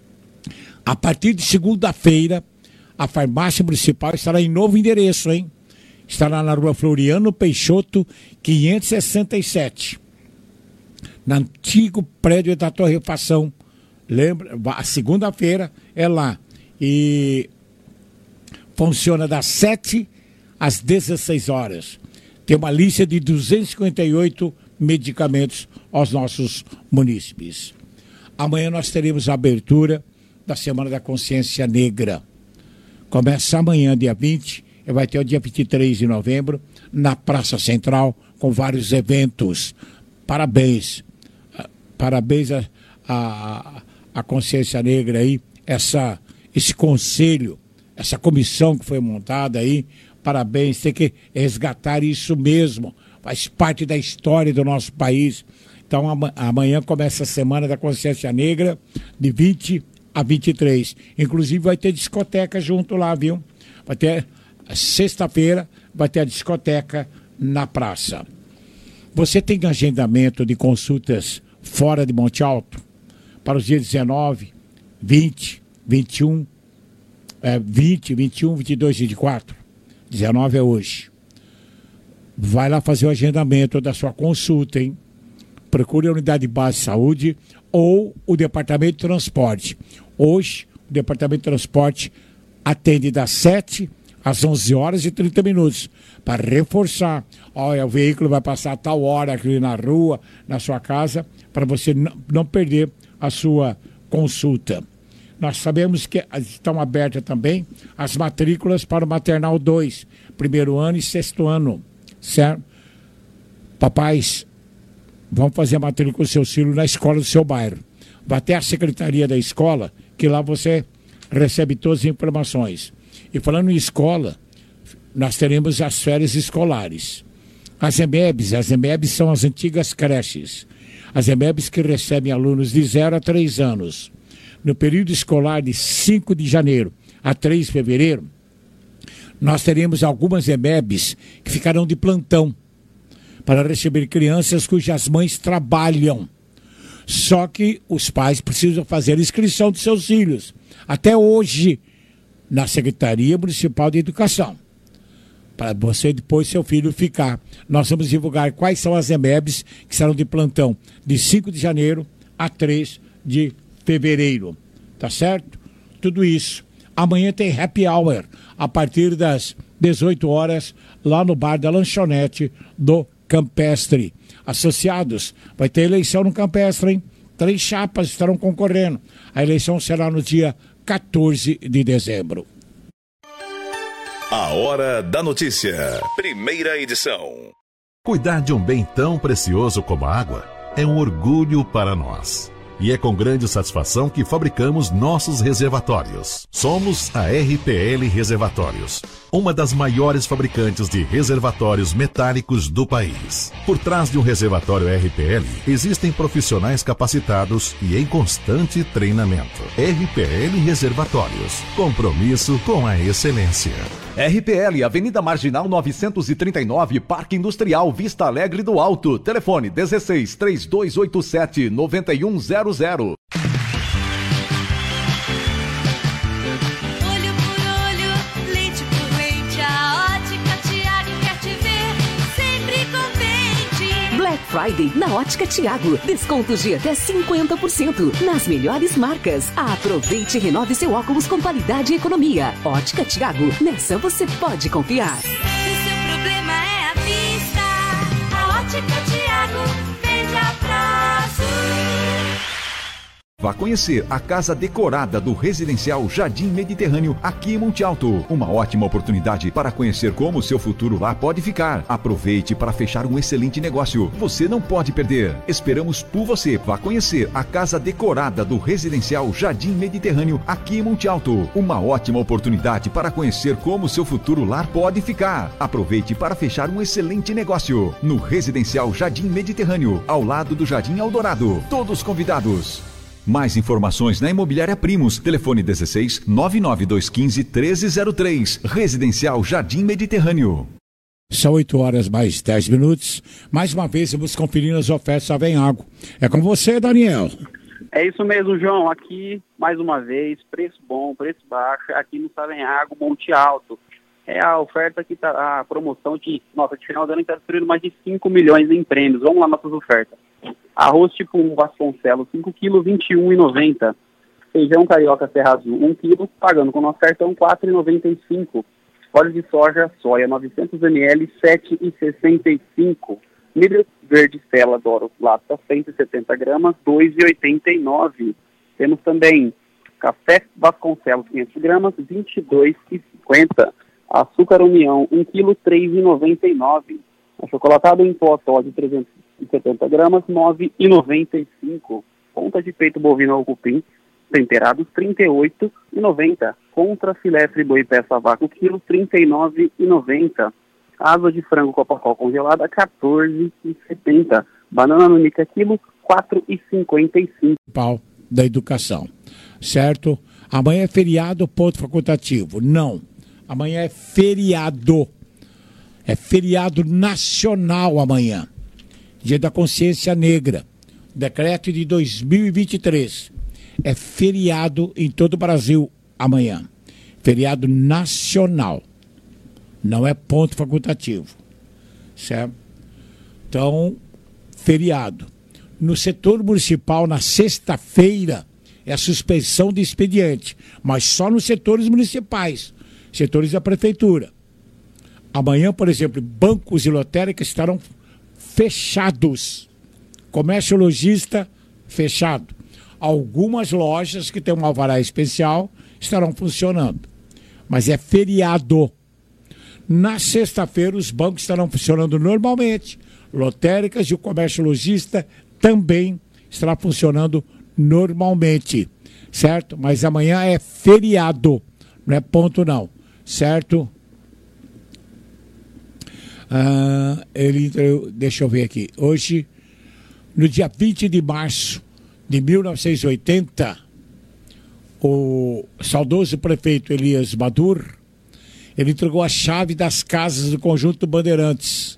A partir de segunda-feira, a farmácia municipal estará em novo endereço, hein? Estará na rua Floriano Peixoto, quinhentos e sessenta e sete. No antigo prédio da torrefação. Lembra? A segunda-feira é lá. E funciona das sete às dezesseis horas. Tem uma lista de duzentos e cinquenta e oito medicamentos aos nossos munícipes. Amanhã nós teremos a abertura da Semana da Consciência Negra. Começa amanhã, dia vinte, e vai ter o dia vinte e três de novembro, na Praça Central, com vários eventos. Parabéns. Parabéns a, a, a Consciência Negra aí, essa, esse conselho, essa comissão que foi montada aí. Parabéns, tem que resgatar isso mesmo. Faz parte da história do nosso país. Então, amanhã começa a Semana da Consciência Negra, de vinte a vinte e três. Inclusive, vai ter discoteca junto lá, viu? Vai ter, sexta-feira, vai ter a discoteca na praça. Você tem agendamento de consultas fora de Monte Alto? Para os dias dezenove, vinte, vinte e um, é, vinte, vinte e um, vinte e dois, vinte e quatro. dezenove é hoje. Vai lá fazer o agendamento da sua consulta, hein? Procure a unidade base de saúde ou o departamento de transporte. Hoje, o departamento de transporte atende das sete às onze horas e trinta minutos. Para reforçar, olha, o veículo vai passar a tal hora aqui na rua, na sua casa, para você não, não perder a sua consulta. Nós sabemos que estão abertas também as matrículas para o Maternal dois, primeiro ano e sexto ano, certo? Papais, vão fazer a matrícula do seu filho na escola do seu bairro. Vai até a secretaria da escola, que lá você recebe todas as informações. E falando em escola, nós teremos as férias escolares. As E M E Bs, as E M E Bs são as antigas creches. As E M E Bs que recebem alunos de zero a três anos. No período escolar de cinco de janeiro a três de fevereiro, nós teremos algumas E M E Bs que ficarão de plantão para receber crianças cujas mães trabalham. Só que os pais precisam fazer a inscrição dos seus filhos. Até hoje, na Secretaria Municipal de Educação. Para você depois seu filho ficar. Nós vamos divulgar quais são as E M E Bs que serão de plantão de cinco de janeiro a três de fevereiro. Tá certo? Tudo isso. Amanhã tem happy hour a partir das dezoito horas lá no bar da lanchonete do Campestre. Associados, vai ter eleição no Campestre, hein? Três chapas estarão concorrendo. A eleição será no dia quatorze de dezembro. A Hora da Notícia. Primeira edição. Cuidar de um bem tão precioso como a água é um orgulho para nós. E é com grande satisfação que fabricamos nossos reservatórios. Somos a R P L Reservatórios, uma das maiores fabricantes de reservatórios metálicos do país. Por trás de um reservatório R P L, existem profissionais capacitados e em constante treinamento. R P L Reservatórios, compromisso com a excelência. R P L, Avenida Marginal novecentos e trinta e nove, Parque Industrial, Vista Alegre do Alto. Telefone dezesseis, trinta e dois oitenta e sete, noventa e um zero zero. Olho por olho, lente por lente, a Ótica Tiago quer te ver sempre contente. Black Friday na Ótica Tiago. Descontos de até cinquenta por cento nas melhores marcas. Aproveite e renove seu óculos com qualidade e economia. Ótica Tiago, nessa você pode confiar. Se o seu problema é a vista, a Ótica Tiago vende a prazo. Vá conhecer a casa decorada do Residencial Jardim Mediterrâneo aqui em Monte Alto. Uma ótima oportunidade para conhecer como o seu futuro lá pode ficar. Aproveite para fechar um excelente negócio. Você não pode perder. Esperamos por você. Vá conhecer a casa decorada do Residencial Jardim Mediterrâneo aqui em Monte Alto. Uma ótima oportunidade para conhecer como o seu futuro lar pode ficar. Aproveite para fechar um excelente negócio no Residencial Jardim Mediterrâneo, ao lado do Jardim Eldorado. Todos convidados. Mais informações na Imobiliária Primos. Telefone dezesseis, nove nove dois um cinco, um três zero três. Residencial Jardim Mediterrâneo. São oito horas mais dez minutos. Mais uma vez, vamos conferindo as ofertas da Venhago. É com você, Daniel. É isso mesmo, João. Aqui, mais uma vez, preço bom, preço baixo, aqui no Savenhago, Monte Alto. É a oferta que tá, a promoção de, nossa, de final de ano está distribuindo mais de cinco milhões em prêmios. Vamos lá, nossas ofertas. Arroz tipo um Vasconcelos, cinco quilos, vinte e um reais e noventa centavos. Feijão carioca Serra Azul, um quilo, pagando com nosso cartão, quatro reais e noventa e cinco centavos. Óleo de soja, soia, novecentos mililitros, sete reais e sessenta e cinco centavos. Milho verde Stella Doro Lata, cento e setenta gramas, dois reais e oitenta e nove centavos. Temos também café Vasconcelos, quinhentas gramas, vinte e dois reais e cinquenta centavos. Açúcar União, um quilo, três reais e noventa e nove centavos. Achocolatado em pó Toddy, trezentas e setenta gramas, nove reais e noventa e cinco centavos. Ponta de peito bovino ao cupim, temperados, trinta e oito reais e noventa centavos. Contra filé friboi peça vaca, quilo, trinta e nove reais e noventa centavos. Asa de frango Copacol congelada, quatorze reais e setenta centavos. Banana nanica, quilo, quatro reais e cinquenta e cinco centavos. Pau da educação, certo? Amanhã é feriado, ponto facultativo. Não. Amanhã é feriado. É feriado nacional amanhã. Dia da Consciência Negra. Decreto de dois mil e vinte e três. É feriado em todo o Brasil amanhã. Feriado nacional. Não é ponto facultativo. Certo? Então, feriado. No setor municipal, na sexta-feira, é a suspensão de expediente. Mas só nos setores municipais. Setores da prefeitura. Amanhã, por exemplo, bancos e lotéricas estarão fechados. Comércio lojista, fechado. Algumas lojas que têm um alvará especial estarão funcionando. Mas é feriado. Na sexta-feira, os bancos estarão funcionando normalmente. Lotéricas e o comércio lojista também estará funcionando normalmente. Certo? Mas amanhã é feriado. Não é ponto, não. Certo? Ah, ele, deixa eu ver aqui. Hoje, no dia vinte de março de mil novecentos e oitenta, o saudoso prefeito Elias Madur, ele entregou a chave das casas do Conjunto Bandeirantes.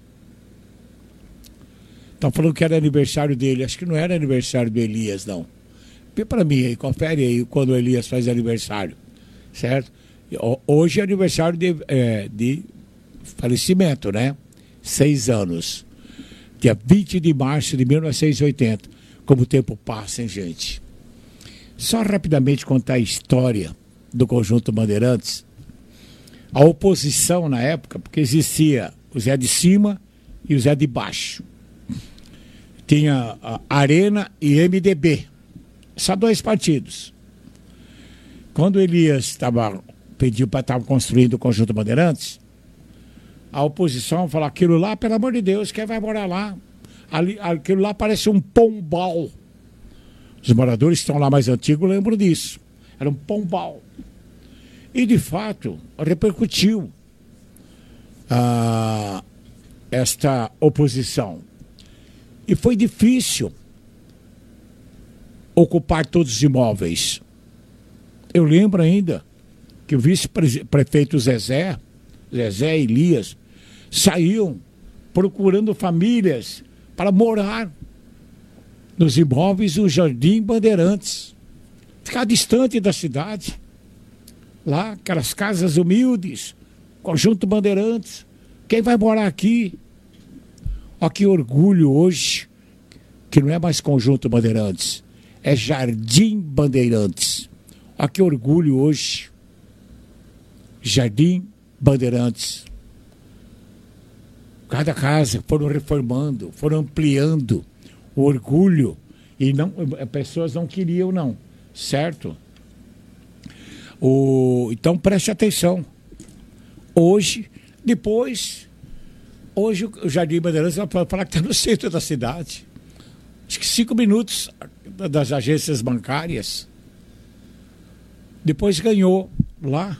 Estão falando que era aniversário dele. Acho que não era aniversário do Elias, não. Vê para mim aí, confere aí quando o Elias faz aniversário. Certo? Hoje é aniversário de, é, de falecimento, né? Seis anos. Dia vinte de março de mil novecentos e oitenta. Como o tempo passa, hein, gente? Só rapidamente contar a história do Conjunto Bandeirantes. A oposição na época, porque existia o Zé de Cima e o Zé de Baixo. Tinha a Arena e M D B. Só dois partidos. Quando Elias estava... pediu para estar construindo o Conjunto Bandeirantes, a oposição falou, aquilo lá, pelo amor de Deus, quem vai morar lá? Ali, aquilo lá parece um pombal. Os moradores que estão lá mais antigos lembram disso. Era um pombal. E, de fato, repercutiu ah, esta oposição. E foi difícil ocupar todos os imóveis. Eu lembro ainda que o vice-prefeito Zezé, Zezé e Elias, saíam procurando famílias para morar nos imóveis do Jardim Bandeirantes. Ficar distante da cidade. Lá, aquelas casas humildes, Conjunto Bandeirantes. Quem vai morar aqui? Ó, que orgulho hoje, que não é mais Conjunto Bandeirantes, é Jardim Bandeirantes. Ó, que orgulho hoje. Jardim Bandeirantes. Cada casa foram reformando, foram ampliando o orgulho E não, as pessoas não queriam, não. Certo? O, então preste atenção. Hoje, depois, hoje o Jardim Bandeirantes vai falar que está no centro da cidade. Acho que cinco minutos das agências bancárias. Depois ganhou lá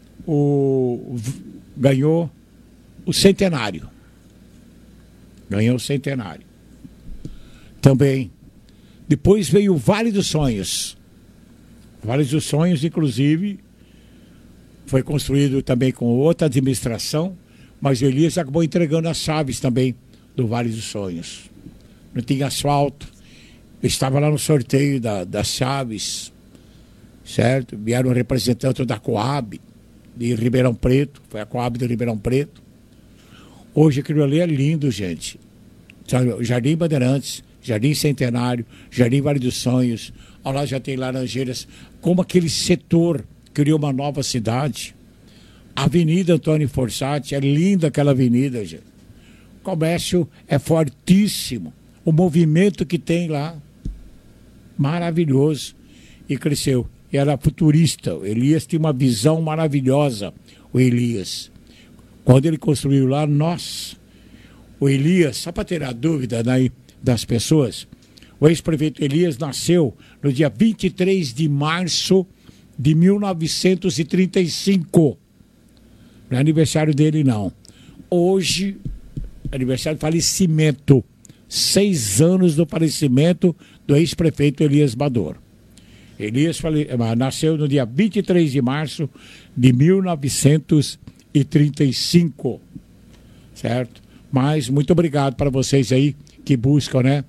o ganhou o Centenário. Ganhou o Centenário. Também. Depois veio o Vale dos Sonhos. O Vale dos Sonhos, inclusive, foi construído também com outra administração, mas o Elias acabou entregando as chaves também do Vale dos Sonhos. Não tinha asfalto. Eu estava lá no sorteio da, das chaves, certo? Vieram um representante da Coab, de Ribeirão Preto, foi a Coab de Ribeirão Preto. Hoje aquilo ali é lindo, gente. Jardim Bandeirantes, Jardim Centenário, Jardim Vale dos Sonhos, ao lado já tem Laranjeiras, como aquele setor criou uma nova cidade. A Avenida Antônio Fossati, é linda aquela avenida, gente. O comércio é fortíssimo, o movimento que tem lá, maravilhoso, e cresceu. E era futurista, o Elias tinha uma visão maravilhosa, o Elias. Quando ele construiu lá, nós, o Elias, só para ter a dúvida daí das pessoas, o ex-prefeito Elias nasceu no dia vinte e três de março de mil novecentos e trinta e cinco. Não é aniversário dele, não. Hoje, aniversário de falecimento. Seis anos do falecimento do ex-prefeito Elias Bador. Elias fale... nasceu no dia vinte e três de março de mil novecentos e trinta e cinco. Certo? Mas muito obrigado para vocês aí que buscam, né?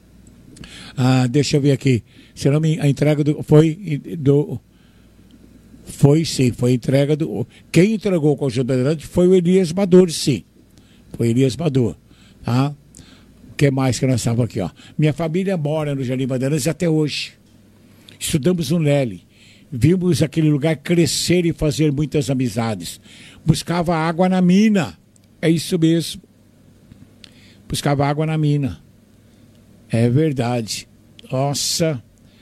Ah, deixa eu ver aqui. Se não me... A entrega do... foi do... Foi sim, foi entrega do... Quem entregou o Conjunto Bandeirante foi o Elias Bador, sim. Foi o Elias Bador. Tá? O que mais que nós estávamos aqui, ó? Minha família mora no Jardim Bandeirantes até hoje. Estudamos no Lely. Vimos aquele lugar crescer e fazer muitas amizades. Buscava água na mina. É isso mesmo. Buscava água na mina. É verdade. Nossa.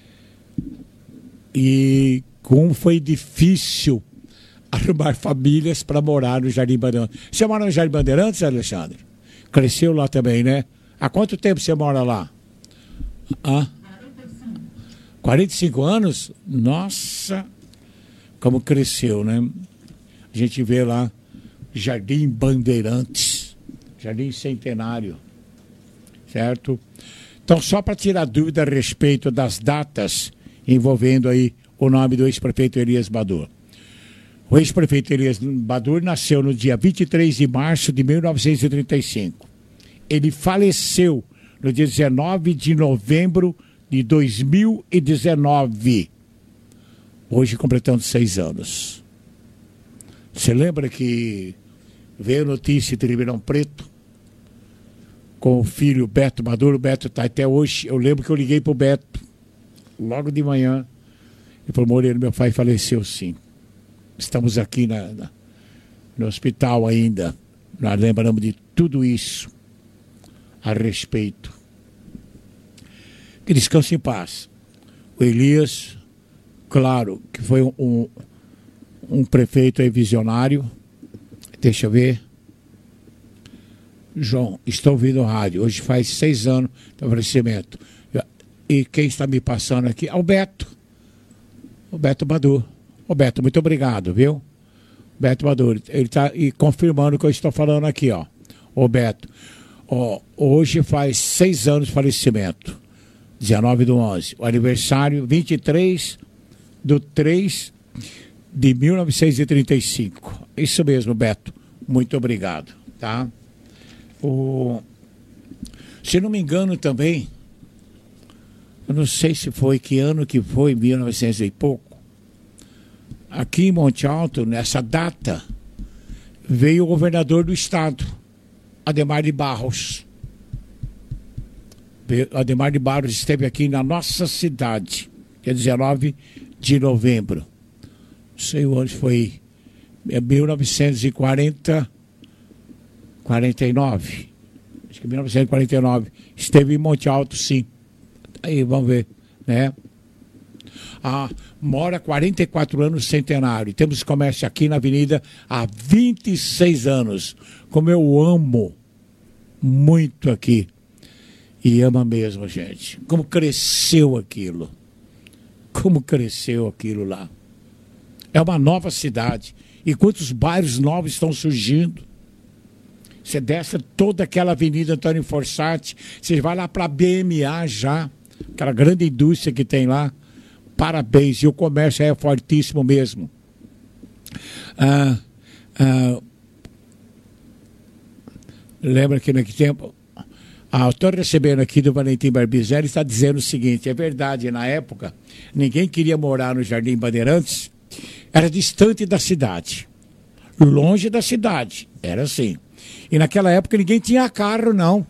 E como foi difícil arrumar famílias para morar no Jardim Bandeirantes. Você mora no Jardim Bandeirantes, Alexandre? Cresceu lá também, né? Há quanto tempo você mora lá? Hã? quarenta e cinco anos? Nossa, como cresceu, né? A gente vê lá Jardim Bandeirantes, Jardim Centenário, certo? Então, só para tirar dúvida a respeito das datas envolvendo aí o nome do ex-prefeito Elias Bador. O ex-prefeito Elias Bador nasceu no dia vinte e três de março de mil novecentos e trinta e cinco. Ele faleceu no dia dezenove de novembro de dois mil e dezenove. Hoje completando seis anos. Você lembra que veio notícia de Ribeirão Preto com o filho Beto Bador? O Beto está até hoje. Eu lembro que eu liguei para o Beto logo de manhã. Ele falou: Moreira, meu pai faleceu, sim. Estamos aqui na, na, no hospital ainda. Nós lembramos de tudo isso a respeito. Que descanse em paz. O Elias, claro, que foi um, um, um prefeito aí visionário. Deixa eu ver. João, estou ouvindo o rádio. Hoje faz seis anos do falecimento. E quem está me passando aqui é o Beto. O Beto Bador. Ô Beto, muito obrigado, viu? Beto Bador, ele está confirmando o que eu estou falando aqui, ó. Ô Beto, ó, hoje faz seis anos de falecimento. dezenove do onze. O aniversário, vinte e três do três de mil novecentos e trinta e cinco. Isso mesmo, Beto. Muito obrigado, tá? O... Se não me engano também, eu não sei se foi, que ano que foi, mil e novecentos e pouco. Aqui em Monte Alto, nessa data, veio o governador do estado, Adhemar de Barros. Adhemar de Barros esteve aqui na nossa cidade, dia dezenove de novembro. Não sei onde foi, é mil novecentos e quarenta, quarenta e nove. Acho que mil novecentos e quarenta e nove. Esteve em Monte Alto, sim. Aí, vamos ver, né? Ah, mora há quarenta e quatro anos no Centenário. Temos comércio aqui na Avenida há vinte e seis anos. Como eu amo muito aqui. E ama mesmo, gente. Como cresceu aquilo. Como cresceu aquilo lá. É uma nova cidade. E quantos bairros novos estão surgindo. Você desce toda aquela Avenida Antônio Fossati. Você vai lá para a B M A já. Aquela grande indústria que tem lá. Parabéns. E o comércio é fortíssimo mesmo. Ah, ah, lembra que naquele tempo... Ah, eu estou recebendo aqui do Valentim Barbizelli, está dizendo o seguinte, é verdade, na época, ninguém queria morar no Jardim Bandeirantes, era distante da cidade, longe da cidade, era assim. E naquela época ninguém tinha carro, não.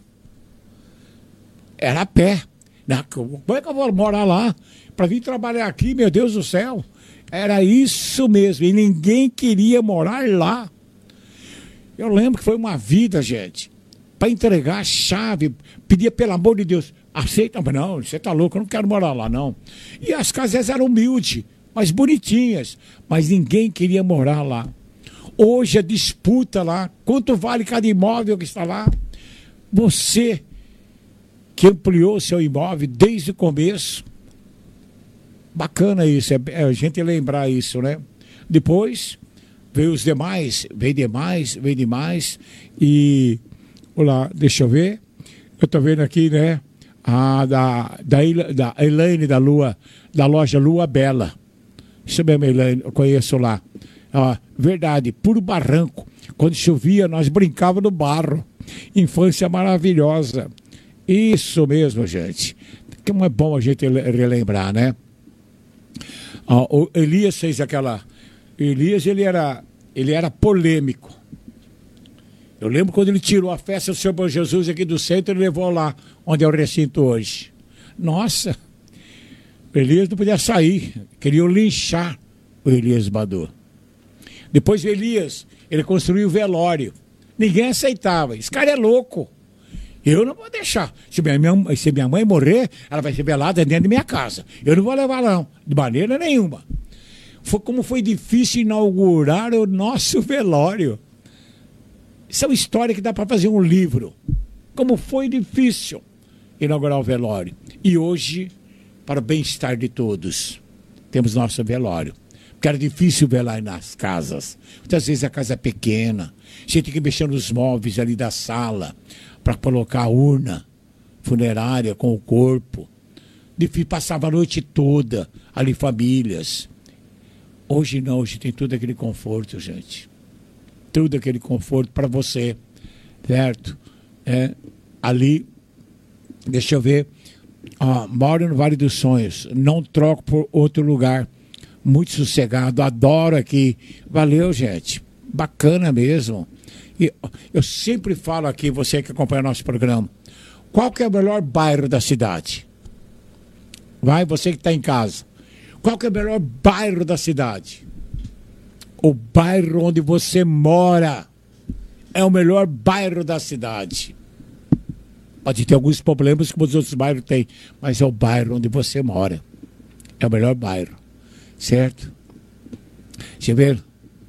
Era a pé. Como é que eu vou morar lá? Para vir trabalhar aqui, meu Deus do céu. Era isso mesmo, e ninguém queria morar lá. Eu lembro que foi uma vida, gente. Para entregar a chave, pedia pelo amor de Deus, aceita, mas não, você tá louco, eu não quero morar lá não. E as casas eram humildes, mas bonitinhas, mas ninguém queria morar lá. Hoje a disputa lá, quanto vale cada imóvel que está lá? Você que ampliou seu imóvel desde o começo, bacana isso, é, é a gente lembrar isso, né? Depois veio os demais, veio demais, veio demais e... Olá, deixa eu ver. Eu tô vendo aqui, né? A da, da, da Elaine da Lua, da loja Lua Bela. Isso mesmo, Elaine, eu conheço lá. Ah, verdade, puro barranco. Quando chovia, nós brincávamos no barro. Infância maravilhosa. Isso mesmo, gente. Como é bom a gente relembrar, né? Ah, o Elias fez aquela... Elias, ele era, ele era polêmico. Eu lembro quando ele tirou a festa do Senhor Bom Jesus aqui do centro e levou lá, onde é o recinto hoje. Nossa, o Elias não podia sair, queriam linchar o Elias Badu. Depois o Elias, ele construiu o velório. Ninguém aceitava, esse cara é louco. Eu não vou deixar. Se minha, minha, se minha mãe morrer, ela vai ser velada dentro da minha casa. Eu não vou levar não, de maneira nenhuma. Foi como foi difícil inaugurar o nosso velório. Isso é uma história que dá para fazer um livro. Como foi difícil inaugurar o velório. E hoje, para o bem-estar de todos, temos nosso velório. Porque era difícil velar nas casas. Muitas vezes a casa é pequena. A gente tem que mexer nos móveis ali da sala para colocar a urna funerária com o corpo. Difícil, passava a noite toda ali, famílias. Hoje não, hoje tem todo aquele conforto, gente. Tudo aquele conforto para você, certo? É, ali, deixa eu ver, ó, moro no Vale dos Sonhos, não troco por outro lugar, muito sossegado, adoro aqui, valeu, gente, bacana mesmo. E eu sempre falo aqui, você que acompanha nosso programa, qual que é o melhor bairro da cidade? Vai, você que está em casa, qual que é o melhor bairro da cidade? O bairro onde você mora é o melhor bairro da cidade. Pode ter alguns problemas como os outros bairros têm, mas é o bairro onde você mora. É o melhor bairro, certo? Deixa eu ver.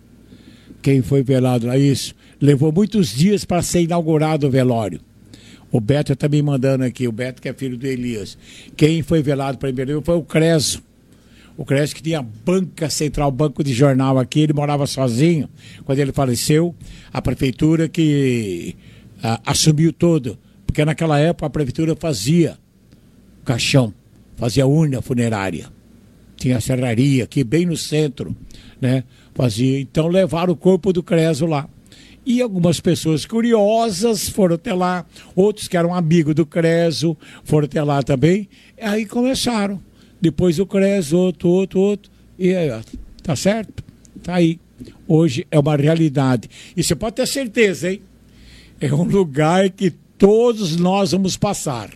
Quem foi velado lá, isso. Levou muitos dias para ser inaugurado o velório. O Beto está me mandando aqui, o Beto que é filho do Elias. Quem foi velado primeiro foi o Creso. O Creso que tinha banca central, banco de jornal aqui, ele morava sozinho. Quando ele faleceu, a prefeitura que a, assumiu todo. Porque naquela época a prefeitura fazia caixão, fazia urna funerária. Tinha a serraria aqui, bem no centro, né? Fazia. Então levaram o corpo do Creso lá. E algumas pessoas curiosas foram até lá, outros que eram amigos do Creso foram até lá também. Aí começaram. Depois o Creso, outro, outro, outro. E aí, ó, tá certo? Tá aí. Hoje é uma realidade. E você pode ter certeza, hein? É um lugar que todos nós vamos passar.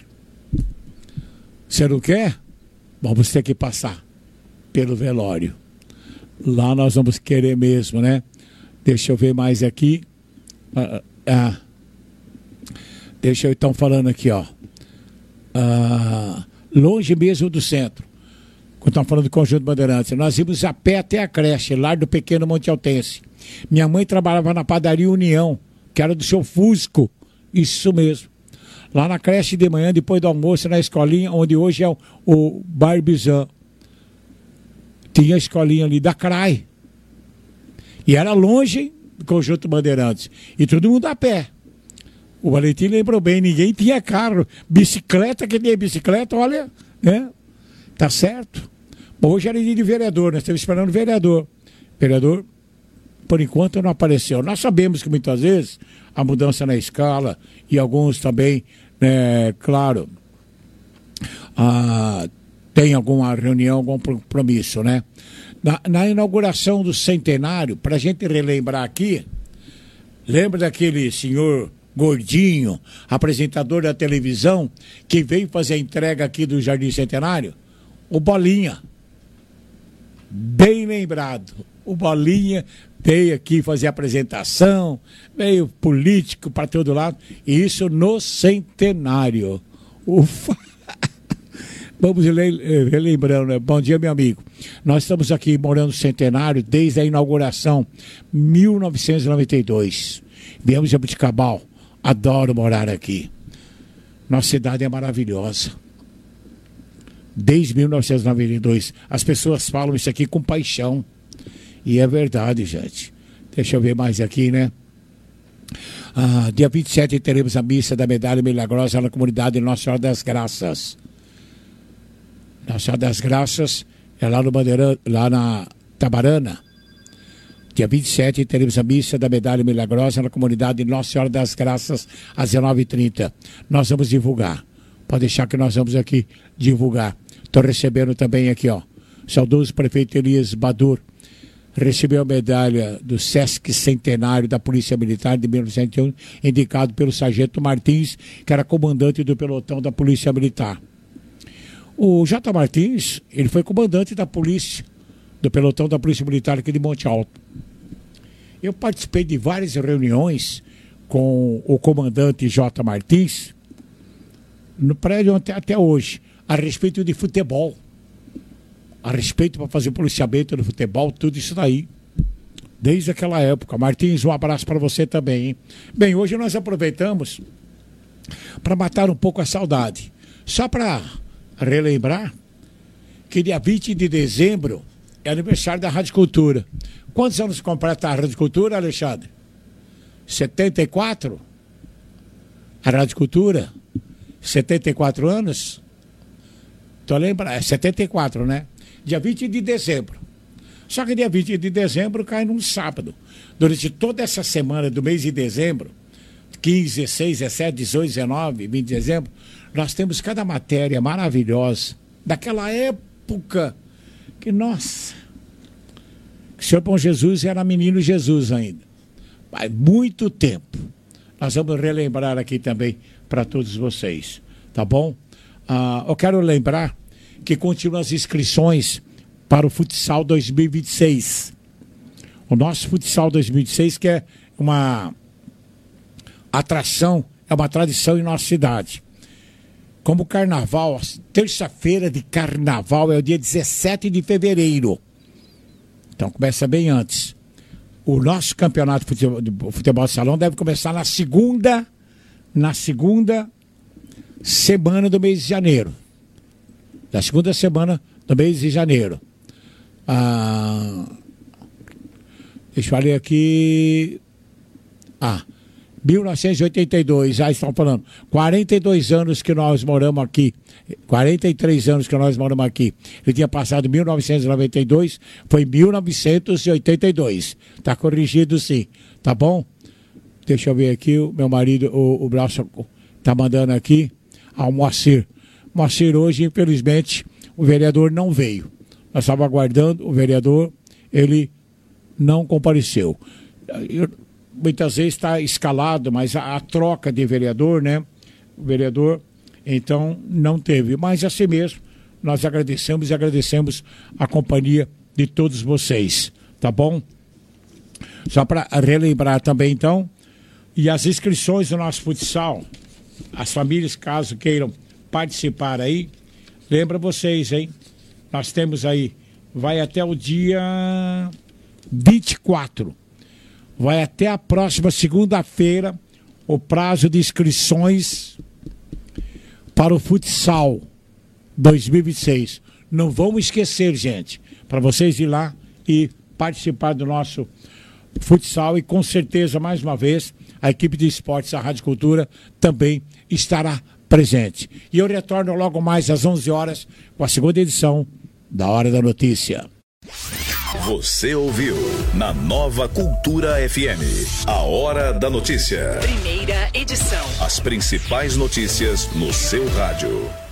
Você não quer? Vamos ter que passar pelo velório. Lá nós vamos querer mesmo, né? Deixa eu ver mais aqui. Ah, ah. Deixa eu então falando aqui, ó. Ah, longe mesmo do centro. Quando estamos falando do Conjunto Bandeirantes, nós íamos a pé até a creche, lá do Pequeno Monte Altense. Minha mãe trabalhava na padaria União, que era do seu Fusco, isso mesmo. Lá na creche de manhã, depois do almoço, na escolinha, onde hoje é o, o Barbizan. Tinha a escolinha ali da C R A I. E era longe do Conjunto Bandeirantes. E todo mundo a pé. O Valentim lembrou bem, ninguém tinha carro. Bicicleta, que tem bicicleta, olha, né? Tá certo. Bom, hoje era dia de vereador, nós estamos esperando o vereador. Vereador, por enquanto, não apareceu. Nós sabemos que muitas vezes a mudança na escala e alguns também, né, claro, ah, tem alguma reunião, algum compromisso, né? Na, na inauguração do centenário, para a gente relembrar aqui, lembra daquele senhor gordinho, apresentador da televisão, que veio fazer a entrega aqui do Jardim Centenário? O Bolinha. Bem lembrado. O Bolinha veio aqui fazer a apresentação, veio político para todo lado, e isso no centenário. Ufa! Vamos relembrando, né? Bom dia, meu amigo. Nós estamos aqui morando no centenário desde a inauguração, mil novecentos e noventa e dois. Viemos de Abuticabal. Adoro morar aqui. Nossa cidade é maravilhosa. Desde mil novecentos e noventa e dois. As pessoas falam isso aqui com paixão. E é verdade, gente. Deixa eu ver mais aqui, né? Ah, dia vinte e sete teremos a missa da Medalha Milagrosa na comunidade Nossa Senhora das Graças. Nossa Senhora das Graças é lá no Bandeirão, lá na Tabarana. Dia vinte e sete teremos a missa da Medalha Milagrosa na comunidade Nossa Senhora das Graças às dezenove e trinta. Nós vamos divulgar. Pode deixar que nós vamos aqui divulgar. Estou recebendo também aqui, ó. Saudoso prefeito Elias Badur recebeu a medalha do Sesc Centenário da Polícia Militar de mil novecentos e um, indicado pelo Sargento Martins, que era comandante do pelotão da Polícia Militar. O J. Martins, ele foi comandante da polícia, do pelotão da Polícia Militar aqui de Monte Alto. Eu participei de várias reuniões com o comandante J. Martins, no prédio até, até hoje, a respeito de futebol. A respeito para fazer policiamento no futebol, tudo isso daí. Desde aquela época. Martins, um abraço para você também, hein? Bem, hoje nós aproveitamos para matar um pouco a saudade. Só para relembrar que dia vinte de dezembro é aniversário da Rádio Cultura. Quantos anos completa a Rádio Cultura, Alexandre? setenta e quatro? A Rádio Cultura? setenta e quatro anos? Tô lembrando, é setenta e quatro, né? Dia vinte de dezembro. Só que dia vinte de dezembro cai num sábado. Durante toda essa semana do mês de dezembro, quinze, dezesseis, dezessete, dezoito, dezenove, vinte de dezembro, nós temos cada matéria maravilhosa daquela época que, nossa, que o Senhor Bom Jesus era menino Jesus ainda. Faz muito tempo. Nós vamos relembrar aqui também para todos vocês, tá bom? Ah, eu quero lembrar que continuam as inscrições para o Futsal dois mil e vinte e seis. O nosso Futsal dois mil e vinte e seis, que é uma atração, é uma tradição em nossa cidade. Como carnaval, terça-feira de carnaval é o dia dezessete de fevereiro. Então começa bem antes. O nosso campeonato de futebol, de futebol de salão deve começar na segunda, na segunda semana do mês de janeiro. Da segunda semana do mês de janeiro. Ah, deixa eu ler aqui. Ah, mil novecentos e oitenta e dois, já estão falando. quarenta e dois anos que nós moramos aqui. quarenta e três anos que nós moramos aqui. Ele tinha passado mil novecentos e noventa e dois, foi mil novecentos e oitenta e dois. Tá corrigido sim, tá bom? Deixa eu ver aqui, o meu marido, o, o Braço, tá mandando aqui. Ao Moacir. Moacir, hoje, infelizmente, o vereador não veio. Nós estávamos aguardando, o vereador, ele não compareceu. Eu, muitas vezes está escalado, mas a, a troca de vereador, né? O vereador, então, não teve. Mas assim mesmo, nós agradecemos e agradecemos a companhia de todos vocês, tá bom? Só para relembrar também, então, e as inscrições do nosso futsal, as famílias, caso queiram participar aí, lembra vocês, hein? Nós temos aí, vai até o dia vinte e quatro. Vai até a próxima segunda-feira o prazo de inscrições para o futsal dois mil e vinte e seis. Não vamos esquecer, gente, para vocês ir lá e participar do nosso futsal e com certeza, mais uma vez, a equipe de esportes da Rádio Cultura também estará presente. E eu retorno logo mais às onze horas com a segunda edição da Hora da Notícia. Você ouviu na Nova Cultura F M, a Hora da Notícia. Primeira edição. As principais notícias no seu rádio.